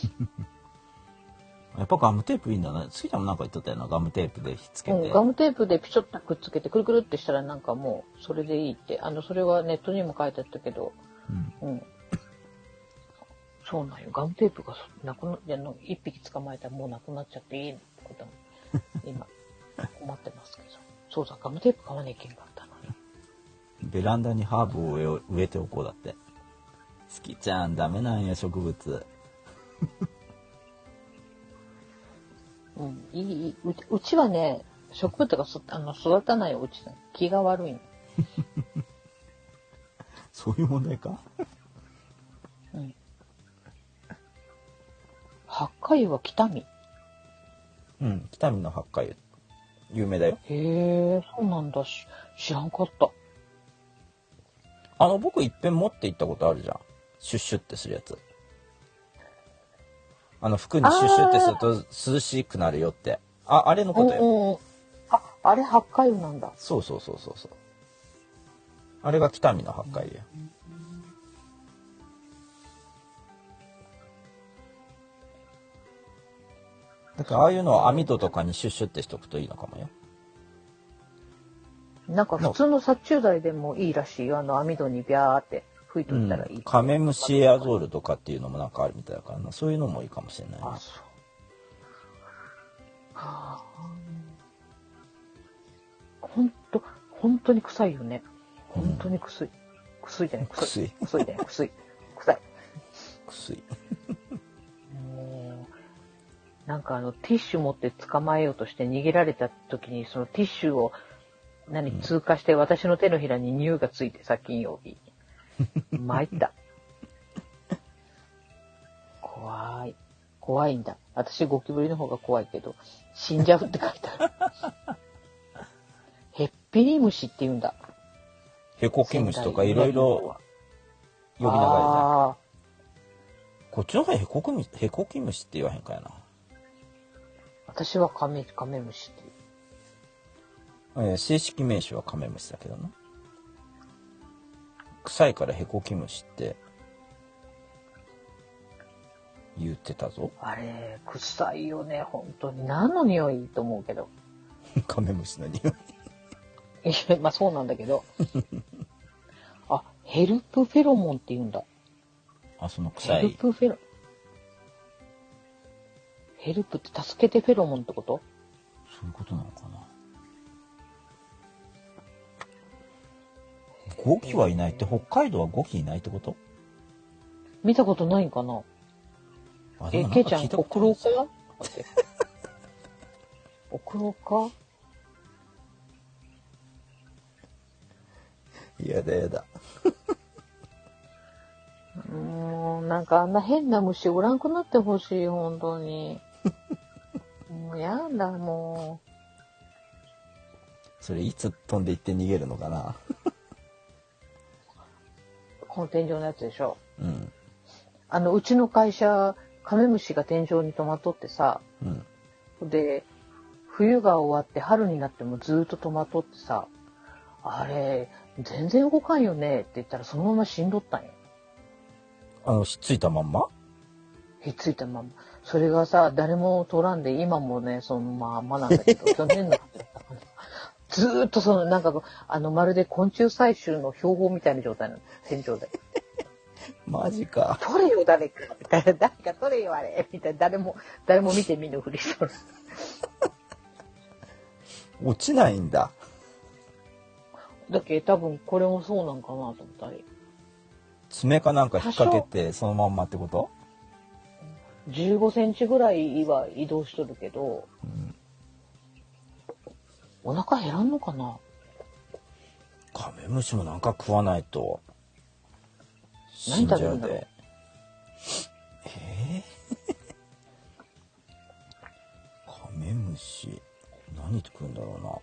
やっぱガムテープいいんだね。スギちゃんもなんか言っとったよな。ガムテープでひっつけて。 うん、ガムテープでピチョッとくっつけてくるくるってしたらなんかもうそれでいいって。あの、それはネットにも書いてあったけど。うん。うん、そうなんよ。ガムテープがなくな、いや一匹捕まえたらもうなくなっちゃっていいことも今困ってますけど。そうだ、ガムテープ買わなきゃいけんかったのに。 ベランダにハーブを植えを植えておこうだって。スギちゃんダメなんや植物。 うん、いい、いい。うち、うちはね、植物がそあの育たないおうちだ。気が悪いの。 そういう問題か。 うん。八花湯は北見。 うん、北見の八花湯。有名だよ。 へえ、そうなんだし、知らんかった。 あの、僕いっぺん持って行ったことあるじゃん。シュッシュってするやつ。あの、服にシュッシュってすると涼しくなるよって。あ、あれのことよ。 うんうん、あ、あれ八花湯なんだ。 そうそうそうそうそう。あれが北見の八花湯や。だからああいうのを網戸とかにシュッシュってしとくといいのかもよ。 なんか普通の殺虫剤でもいいらしいよ。あの網戸にビャーって吹いとったらいい。 うん、カメムシエアゾールとかっていうのもなんかあるみたいだからな。そういうのもいいかもしれない、ね。 あ、そう。はあ。ほんと、本当に臭いよね。本当に臭い。うん、臭いじゃない、臭い。臭いじゃない、臭い。臭い。 臭い。 もう、なんかあの、ティッシュ持って捕まえようとして逃げられた時に、そのティッシュを何、通過して私の手のひらに匂いがついてさ、金曜日。参った。怖い。怖いんだ。私ゴキブリの方が怖いけど、死んじゃうって書いてある。ヘッピリムシって言うんだ。 ヘコキムシとかいろいろ呼び名があるじゃん。こっちの方ヘコキムシ、ヘコキムシって言わへんかやな。 私はカメ、カメムシって言う。えー、正式名称はカメムシだけどな。臭いからヘコキムシって言ってたぞ。 あれ、臭いよね、本当に。何の匂いと思うけど。 カメムシの匂い。 いや、まあそうなんだけど。あ、ヘルプフェロモンって言うんだ。 あ、その臭い。 ヘルプフェロ、ヘルプって助けてフェロモンってこと？ そういうことなのかな。ゴキはいないって、北海道はゴキいないってこと？ 見たことないんかな。え、ケイちゃん、送ろうか？送ろうか？ やだやだ。 うーん、なんかあんな変な虫おらんくなってほしい、本当に。もうやだ、もう。 それいつ飛んでいって逃げるのかな。 この天井のやつでしょ。 うん。 あの、うちの会社、カメムシが天井に止まっとってさ、 うん。 で、 冬が終わって春になってもずーっとトマトってさ、あれ、全然動かんよねって言ったらそのまま死んどったんよ。 あの、ひっついたまんま？ ひっついたまま。それがさ、誰も取らんで、今もね、そのままなんだけど、去年の夏だったかな。ずーっとその、なんか、あの、まるで昆虫採集の標本みたいな状態なの。天井で。 マジか。 取れよ、誰か。みたいな。誰か取れよ、あれ。みたいな。誰も、誰も見て見ぬふりしとる。 落ちないんだ。 だけど多分これもそうなんかなと思ったり。 爪かなんか引っ掛けてそのまんまってこと？ じゅうごセンチぐらいは移動しとるけど、うん、お腹減らんのかな？ カメムシもなんか食わないと死んじゃうで。何食べるんだろう？えー、カメムシ何食うんだろうな。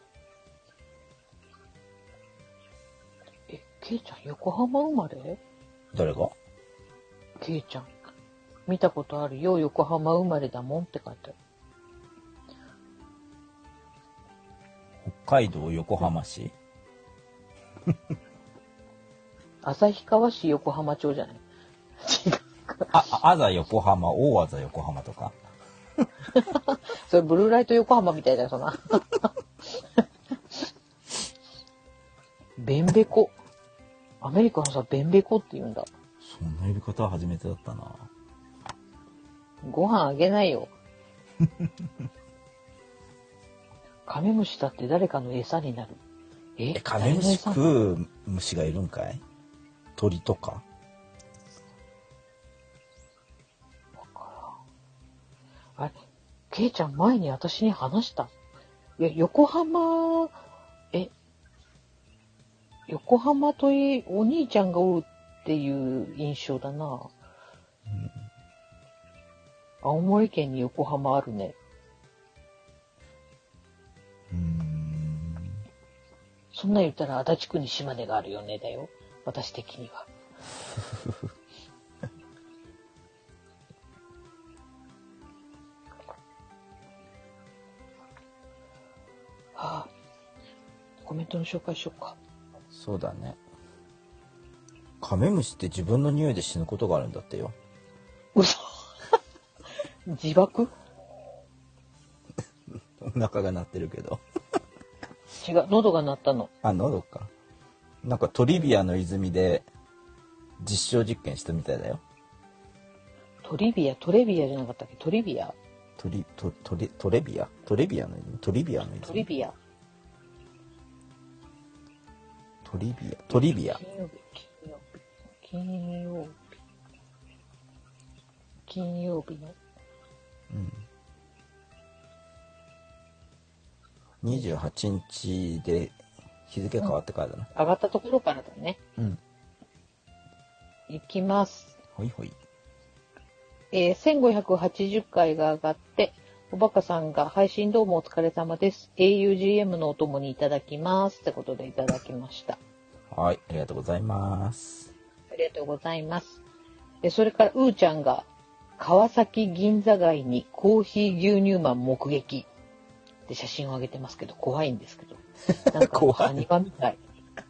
え、ケイちゃん横浜生まれ？ 誰が？ ケイちゃん。見たことあるよ。横浜生まれだもんって書いてある。 北海道横浜市？ 旭川市横浜町じゃない？違うか。 あ、あざ横浜、大あざ横浜とか。 それブルーライト横浜みたいだよ、そんな。ベンベコ。アメリカのさ、ベンベコって言うんだ。 そんな呼び方は初めてだったな。 ご飯あげないよ。カメムシだって誰かの餌になる。え、 えカメムシ食う虫がいるんかい？鳥とか？ わからん。あれ、ケイちゃん前に私に話した。いや、横浜、え、横浜といいお兄ちゃんがおるっていう印象だな。うん、青森県に横浜あるね。うーん。そんな言ったら足立区に島根があるよねだよ。私的には。はあ、コメントの紹介しようか。 そうだね。カメムシって自分の匂いで死ぬことがあるんだってよ。 嘘。自爆？ お腹が鳴ってるけど。 違う、喉が鳴ったの。 あ、喉か。なんかトリビアの泉で実証実験したみたいだよ。 トリビア、トレビアじゃなかったっけ？トリビア？ トリ、ト、トレ、トレビア？トレビアの泉？トリビアの泉？ トリビア。 トリビア、トリビア。 金曜日、金曜日、金曜日の。 うん。にじゅうはちにちで日付変わってからだな。 うん、上がったところからだね。 うん。 いきます。 ほいほい。 えー、せんごひゃくはちじゅっかいが上がって、おバカさんが配信どうもお疲れ様です。エーユージーエム のお供にいただきます。ってことでいただきました。 はい、ありがとうございます。 ありがとうございます。えそれから、うーちゃんが、川崎銀座街にコーヒー牛乳マン目撃。で写真を上げてますけど、怖いんですけど。なんか、ハニワみたい。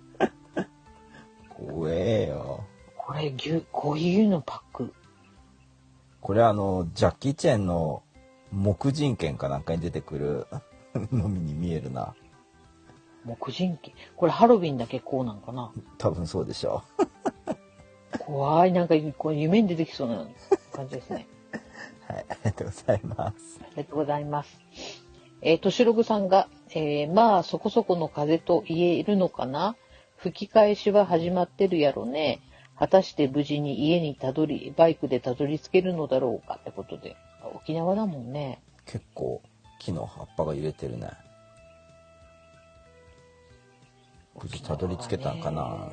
怖えよ。 これ、牛、コーヒー牛乳のパック。 これあの、ジャッキー・チェンの木人剣かなんかに出てくるのみに見えるな。 木人剣？これハロウィンだけこうなんかな？ 多分そうでしょう。 怖い。なんかこう夢に出てきそうな感じですね。 はい、ありがとうございます。 ありがとうございます。えー、としろぐさんが、えー、まあそこそこの風と言えるのかな？吹き返しは始まってるやろね。果たして無事に家にたどり、バイクでたどり着けるのだろうかってことで。沖縄だもんね。 結構木の葉っぱが揺れてるね。無事たどり着けたんかな。はい、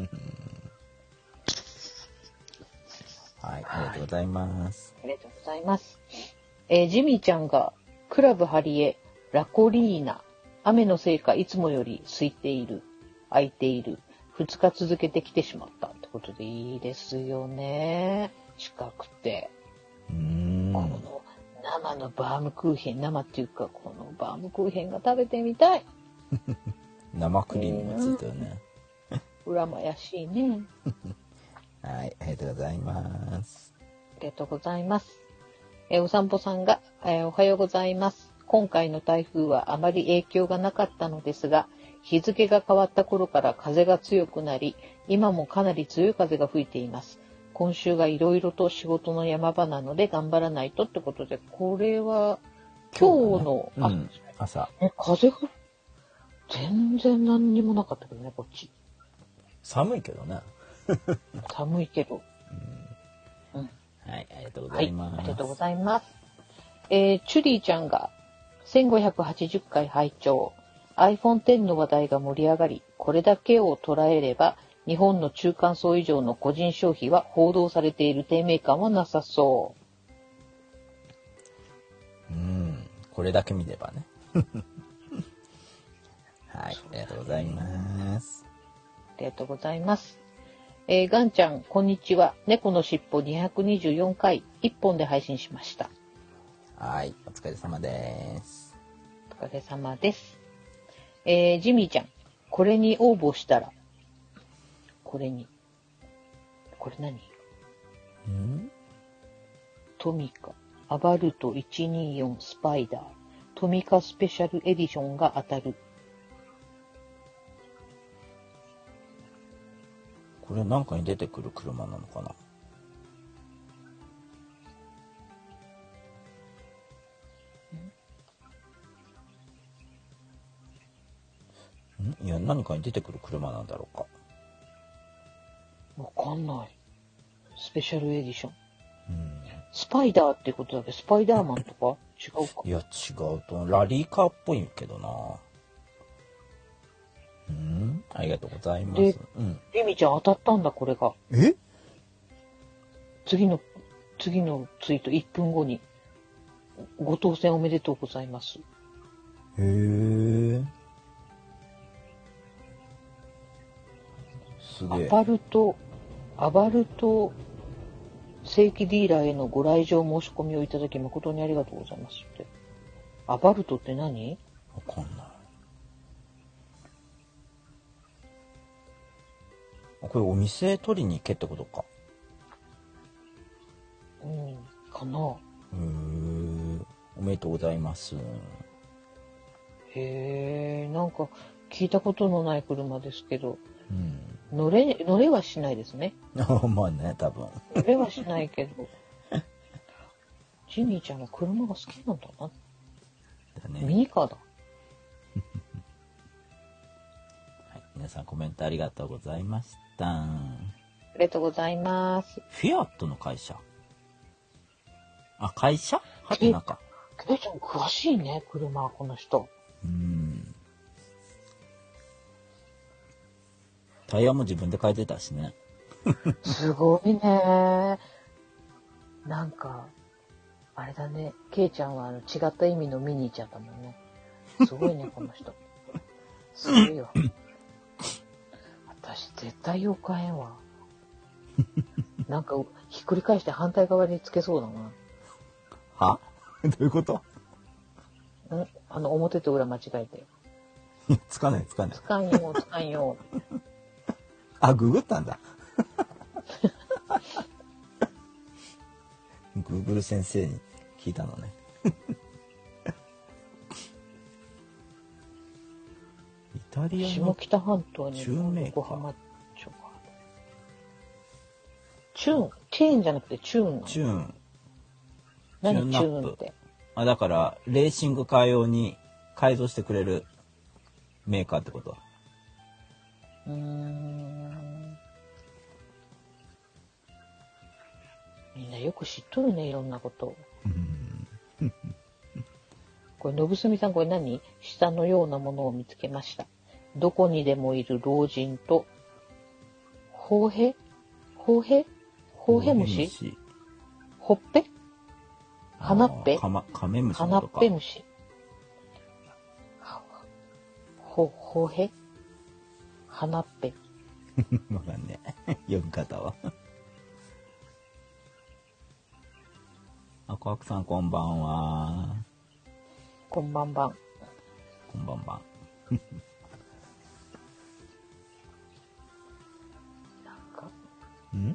ありがとうございます。 ありがとうございます。えー、ジミーちゃんが、クラブハリエ、ラコリーナ、雨のせいかいつもより空いている、空いている、ふつか続けてきてしまったってことでいいですよね。近くて。うーん。この、 生のバームクーヘン、生っていうか、このバームクーヘンが食べてみたい。 生クリームがついてるね。 羨まやしいね。 はい、ありがとうございます。 ありがとうございます。えーお散歩さんが、えーおはようございます。今回の台風はあまり影響がなかったのですが、日付が変わった頃から風が強くなり、今もかなり強い風が吹いています。今週がいろいろと仕事の山場なので頑張らないとってことで、これは今日の、 今日ね、うん、朝。 え、風が全然何にもなかったけどね、こっち。 寒いけどね。 寒いけど。 うん、はい、ありがとうござはいい、 ます。 ありがとうございます。えー、チュリーちゃんがせんごひゃくはちじゅっかい拝聴。アイフォンテン の話題が盛り上がり、これだけを捉えれば、日本の中間層以上の個人消費は報道されている低迷感はなさそう。うん、これだけ見ればね。はい、ありがとうございます。 う。ありがとうございます。えー、ガンちゃん、こんにちは。猫のしっぽにひゃくにじゅうよんかい、いっぽんで配信しました。 はい、お疲れ様です。 お疲れ様です。えー、ジミーちゃん、これに応募したら、これに、これ何？ ん？ トミカ、アバルトいちにーよんスパイダー、トミカスペシャルエディションが当たる。 これなんかに出てくる車なのかな？ん？いや、何かに出てくる車なんだろうか。 わかんない。スペシャルエディション。 うん、 スパイダーってことだけど、スパイダーマンとか違うか。 いや、違うと、ラリーカーっぽいけどな。うん、ありがとうございます。 で、 うん、 リミちゃん当たったんだ、これが。 え？ 次の、次のツイートいっぷんごに、ご当選おめでとうございます。 へー。すげえ。 アバルト、アバルト正規ディーラーへのご来場申し込みをいただき誠にありがとうございますって。アバルトって何？ わかんない。これお店取りに行けってことか。 うん、かな。 へー。おめでとうございます。 へー、なんか聞いたことのない車ですけど、 うん。 乗れ、乗れはしないですね。 まあね、多分。 乗れはしないけど、ジミーちゃんは車が好きなんだな。 だね。 ミニカーだ。 はい、皆さんコメントありがとうございました。 ありがとうございます。 フィアットの会社。あ、会社？はてなか。 ケイちゃん詳しいね、車、この人。 うん。タイヤも自分で変えてたしね。 すごいね。なんか、あれだね、ケイちゃんはあの違った意味の見に行っちゃったもんね。すごいね、この人。すごいよ。私、絶対よく買えんわ。なんか、ひっくり返して反対側につけそうだな。 は？どういうこと？ んあの、表と裏間違えて。 つかないつかない。 つかんよ、つかんよ。 あ、ググったんだ。グーグル先生に聞いたのね。イタリア下の北半島にチューンメーカー横浜町が。チューン、チェーンじゃなくてチューンなの。 チューン。 何チュチューンナップーンって。 あ、だからレーシングカー用に改造してくれるメーカーってこと。 うーん。みんなよく知っとるね、いろんなこと。これ、のぶすみさん、これ何？下のようなものを見つけました。どこにでもいる老人と、ほうへほうへほうへ虫ほっぺ鼻っぺかま、カメムシ鼻っとか。 ぺ虫。ほ、ほへ鼻っぺ。 わかんねえ。読み方は。 あ、コアクさんこんばんは。 こんばんばん。 こんばんばん。 なんか、 ん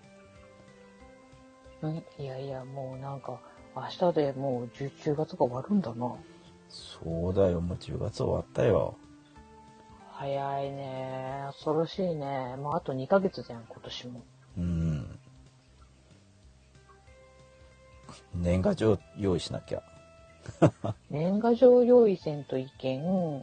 うんいやいや、もうなんか、明日でもうじゅうがつが終わるんだな。 そうだよ、もうじゅうがつ終わったよ。 早いね。恐ろしいね。もうあとにかげつじゃん、今年も。 うん。年賀状用意しなきゃ。 年賀状用意せんといけん。 うん、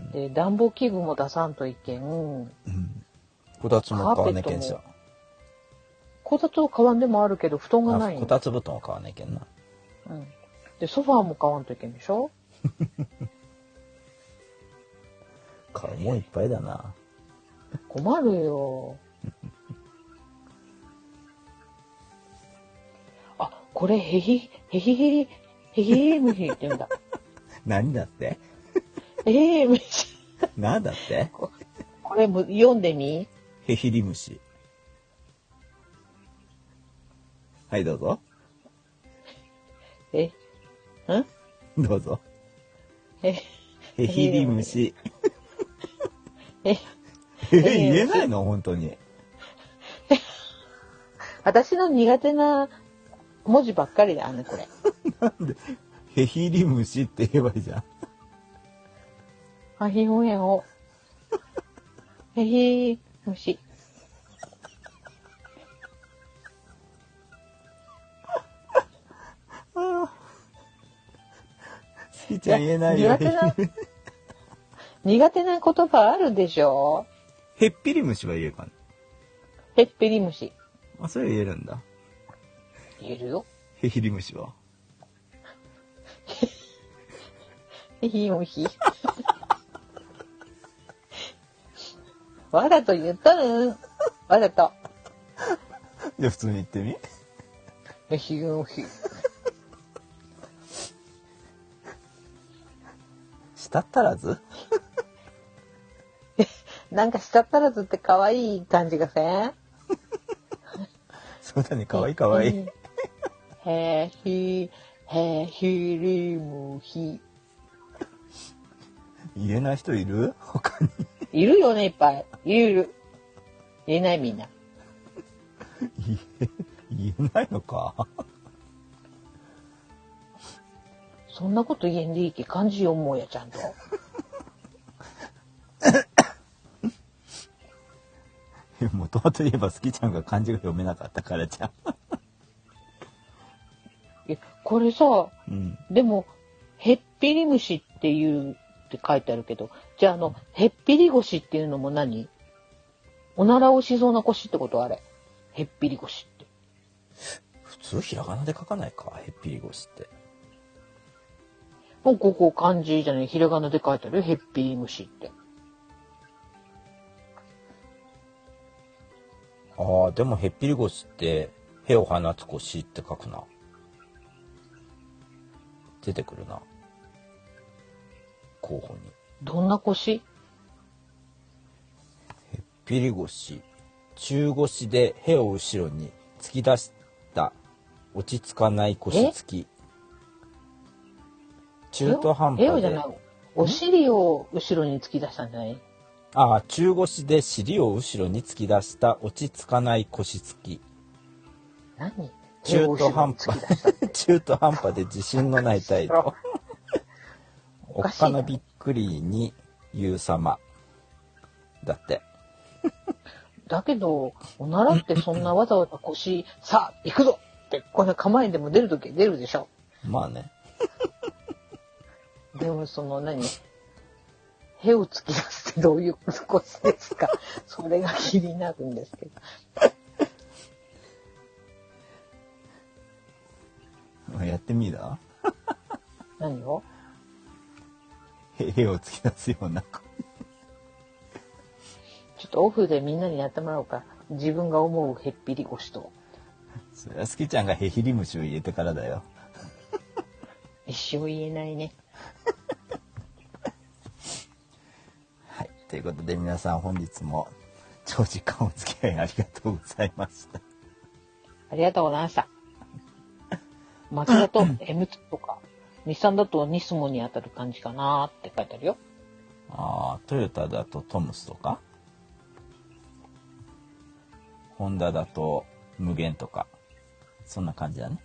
で、暖房器具も出さんといけん。うん。 こたつも買わねえけんじゃん。 こたつを買わんでもあるけど、布団がないの。 こたつ布団を買わねえけんな。 うん。で、ソファーも買わんといけんでしょ買うもんいっぱいだな。 困るよ。あ、これ、へひ、へひへり、へひへり虫って言うんだ。 何だってへひへり虫。 何だってここれも読んでみ。 ヘヒリムシ。はい、どうぞ。 え、んどうぞ。 へ、 ヘヒリムシ。 え、 え、言えないの本当に。 私の苦手な文字ばっかりだね、これ。 なんで、ヘヒリムシって言えばいいじゃん。 あひほへほ。へひ虫。 好きちゃん言えないよ。 苦手な、苦手な言葉あるでしょ。 へっぴり虫は言えるかな。 へっぺり虫。 あ、それ言えるんだ。 言えるよ。 ヘヒリムシは。 へひ虫。わざと言ったるん。わざと。 じゃあ普通に言ってみ。 へひ虫。 したったらずなんかしたったらずって可愛い感じがせん？ そうだね、かわいいかわいい。 へひ、へひりむひ。 言えない人いる？他に。 いるよね、いっぱい。いるいる。言えないみんな。 言え、言えないのか。 そんなこと言えんでいいけ漢字読もうや、ちゃんと。 もともと言えば好きちゃんが漢字が読めなかったからじゃん。 え、これさ、 うん、 でも、へっぴり虫っていうって書いてあるけど、じゃああの、へっぴり腰っていうのも何？おならをしそうな腰ってことあれ。へっぴり腰って。 普通ひらがなで書かないか、へっぴり腰って。 もうここ漢字じゃない、ひらがなで書いてあるよ、へっぴり虫って。 ああ、でもへっぴり腰って、へを放つ腰って書くな。出てくるな。候補に。 どんな腰？ へっぴり腰。中腰でへを後ろに突き出した落ち着かない腰つき。中途半端で。 へをじゃない。お尻を後ろに突き出したんじゃない？ ああ、中腰で尻を後ろに突き出した落ち着かない腰つき。 何？ 中途半端。中途半端で自信のない態度。おっかなびっくりに言う様。だって。 だけど、おならってそんなわざわざ腰、さあ、行くぞって、こんな構えでも出るとき出るでしょ。 まあね。 でもその何？へを突き出すってどういう腰ですか？それが気になるんですけど。 やってみだ。 何を？ へ、へを突き出すような。 ちょっとオフでみんなにやってもらおうか。自分が思うへっぴり腰と。 それは好きちゃんがへひり虫を入れてからだよ。 一生言えないね。 はい。ということで皆さん本日も長時間お付き合いありがとうございました。 ありがとうございました。 マツダと エムツー とか、日産だとニスモに当たる感じかなーって書いてあるよ。 ああ、トヨタだとトムスとか、ホンダだと無限とか、そんな感じだね。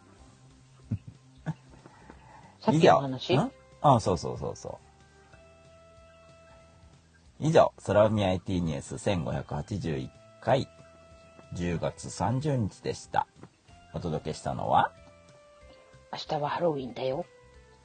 さっきの話？ ああ、そうそうそうそう。以上、空海 アイティー ニュースせんごひゃくはちじゅういっかい、じゅうがつさんじゅうにちでした。お届けしたのは、 明日はハロウィンだよ。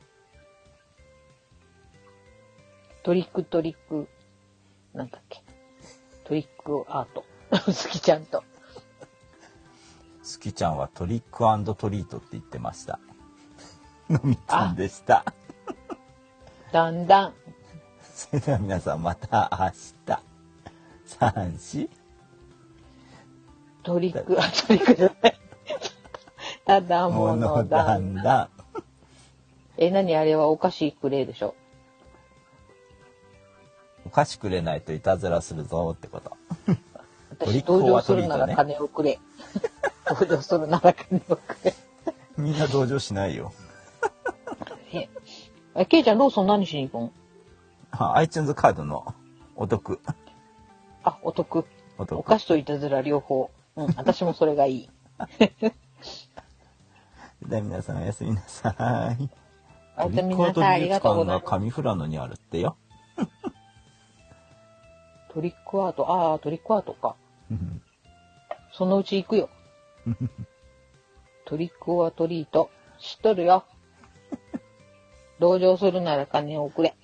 トリックトリック、なんだっけ。トリックアート。好きちゃんと。 すきちゃんはトリック&トリートって言ってました。のみちゃんでした。 だんだん。 それでは皆さんまた明日。さん、し。 トリック、あ、トリックじゃない。ただももののだだんだん。 んだん。 え、何あれはお菓子くれでしょ。 お菓子くれないといたずらするぞってこと。トリ私登場ックオアするならトリートね。 金をくれ。登場するなら金をくれ。 みんな同情しないよ。 え、え、ケイちゃんローソン何しに行くん？ あ iTunes カードのお得。 あ、お得。 お得。 お菓子といたずら両方。うん、私もそれがいい。 では皆さんおやすみなさい。 おやすみなさい。ありがとうございます。 トリックアート美術館が上富良野にあるってよ。 トリックアート、ああ、トリックアートか。そのうち行くよ。トリックオアトリート、知っとるよ。同情するなら金をくれ。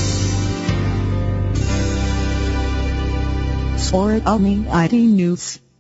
For Omni アイティー News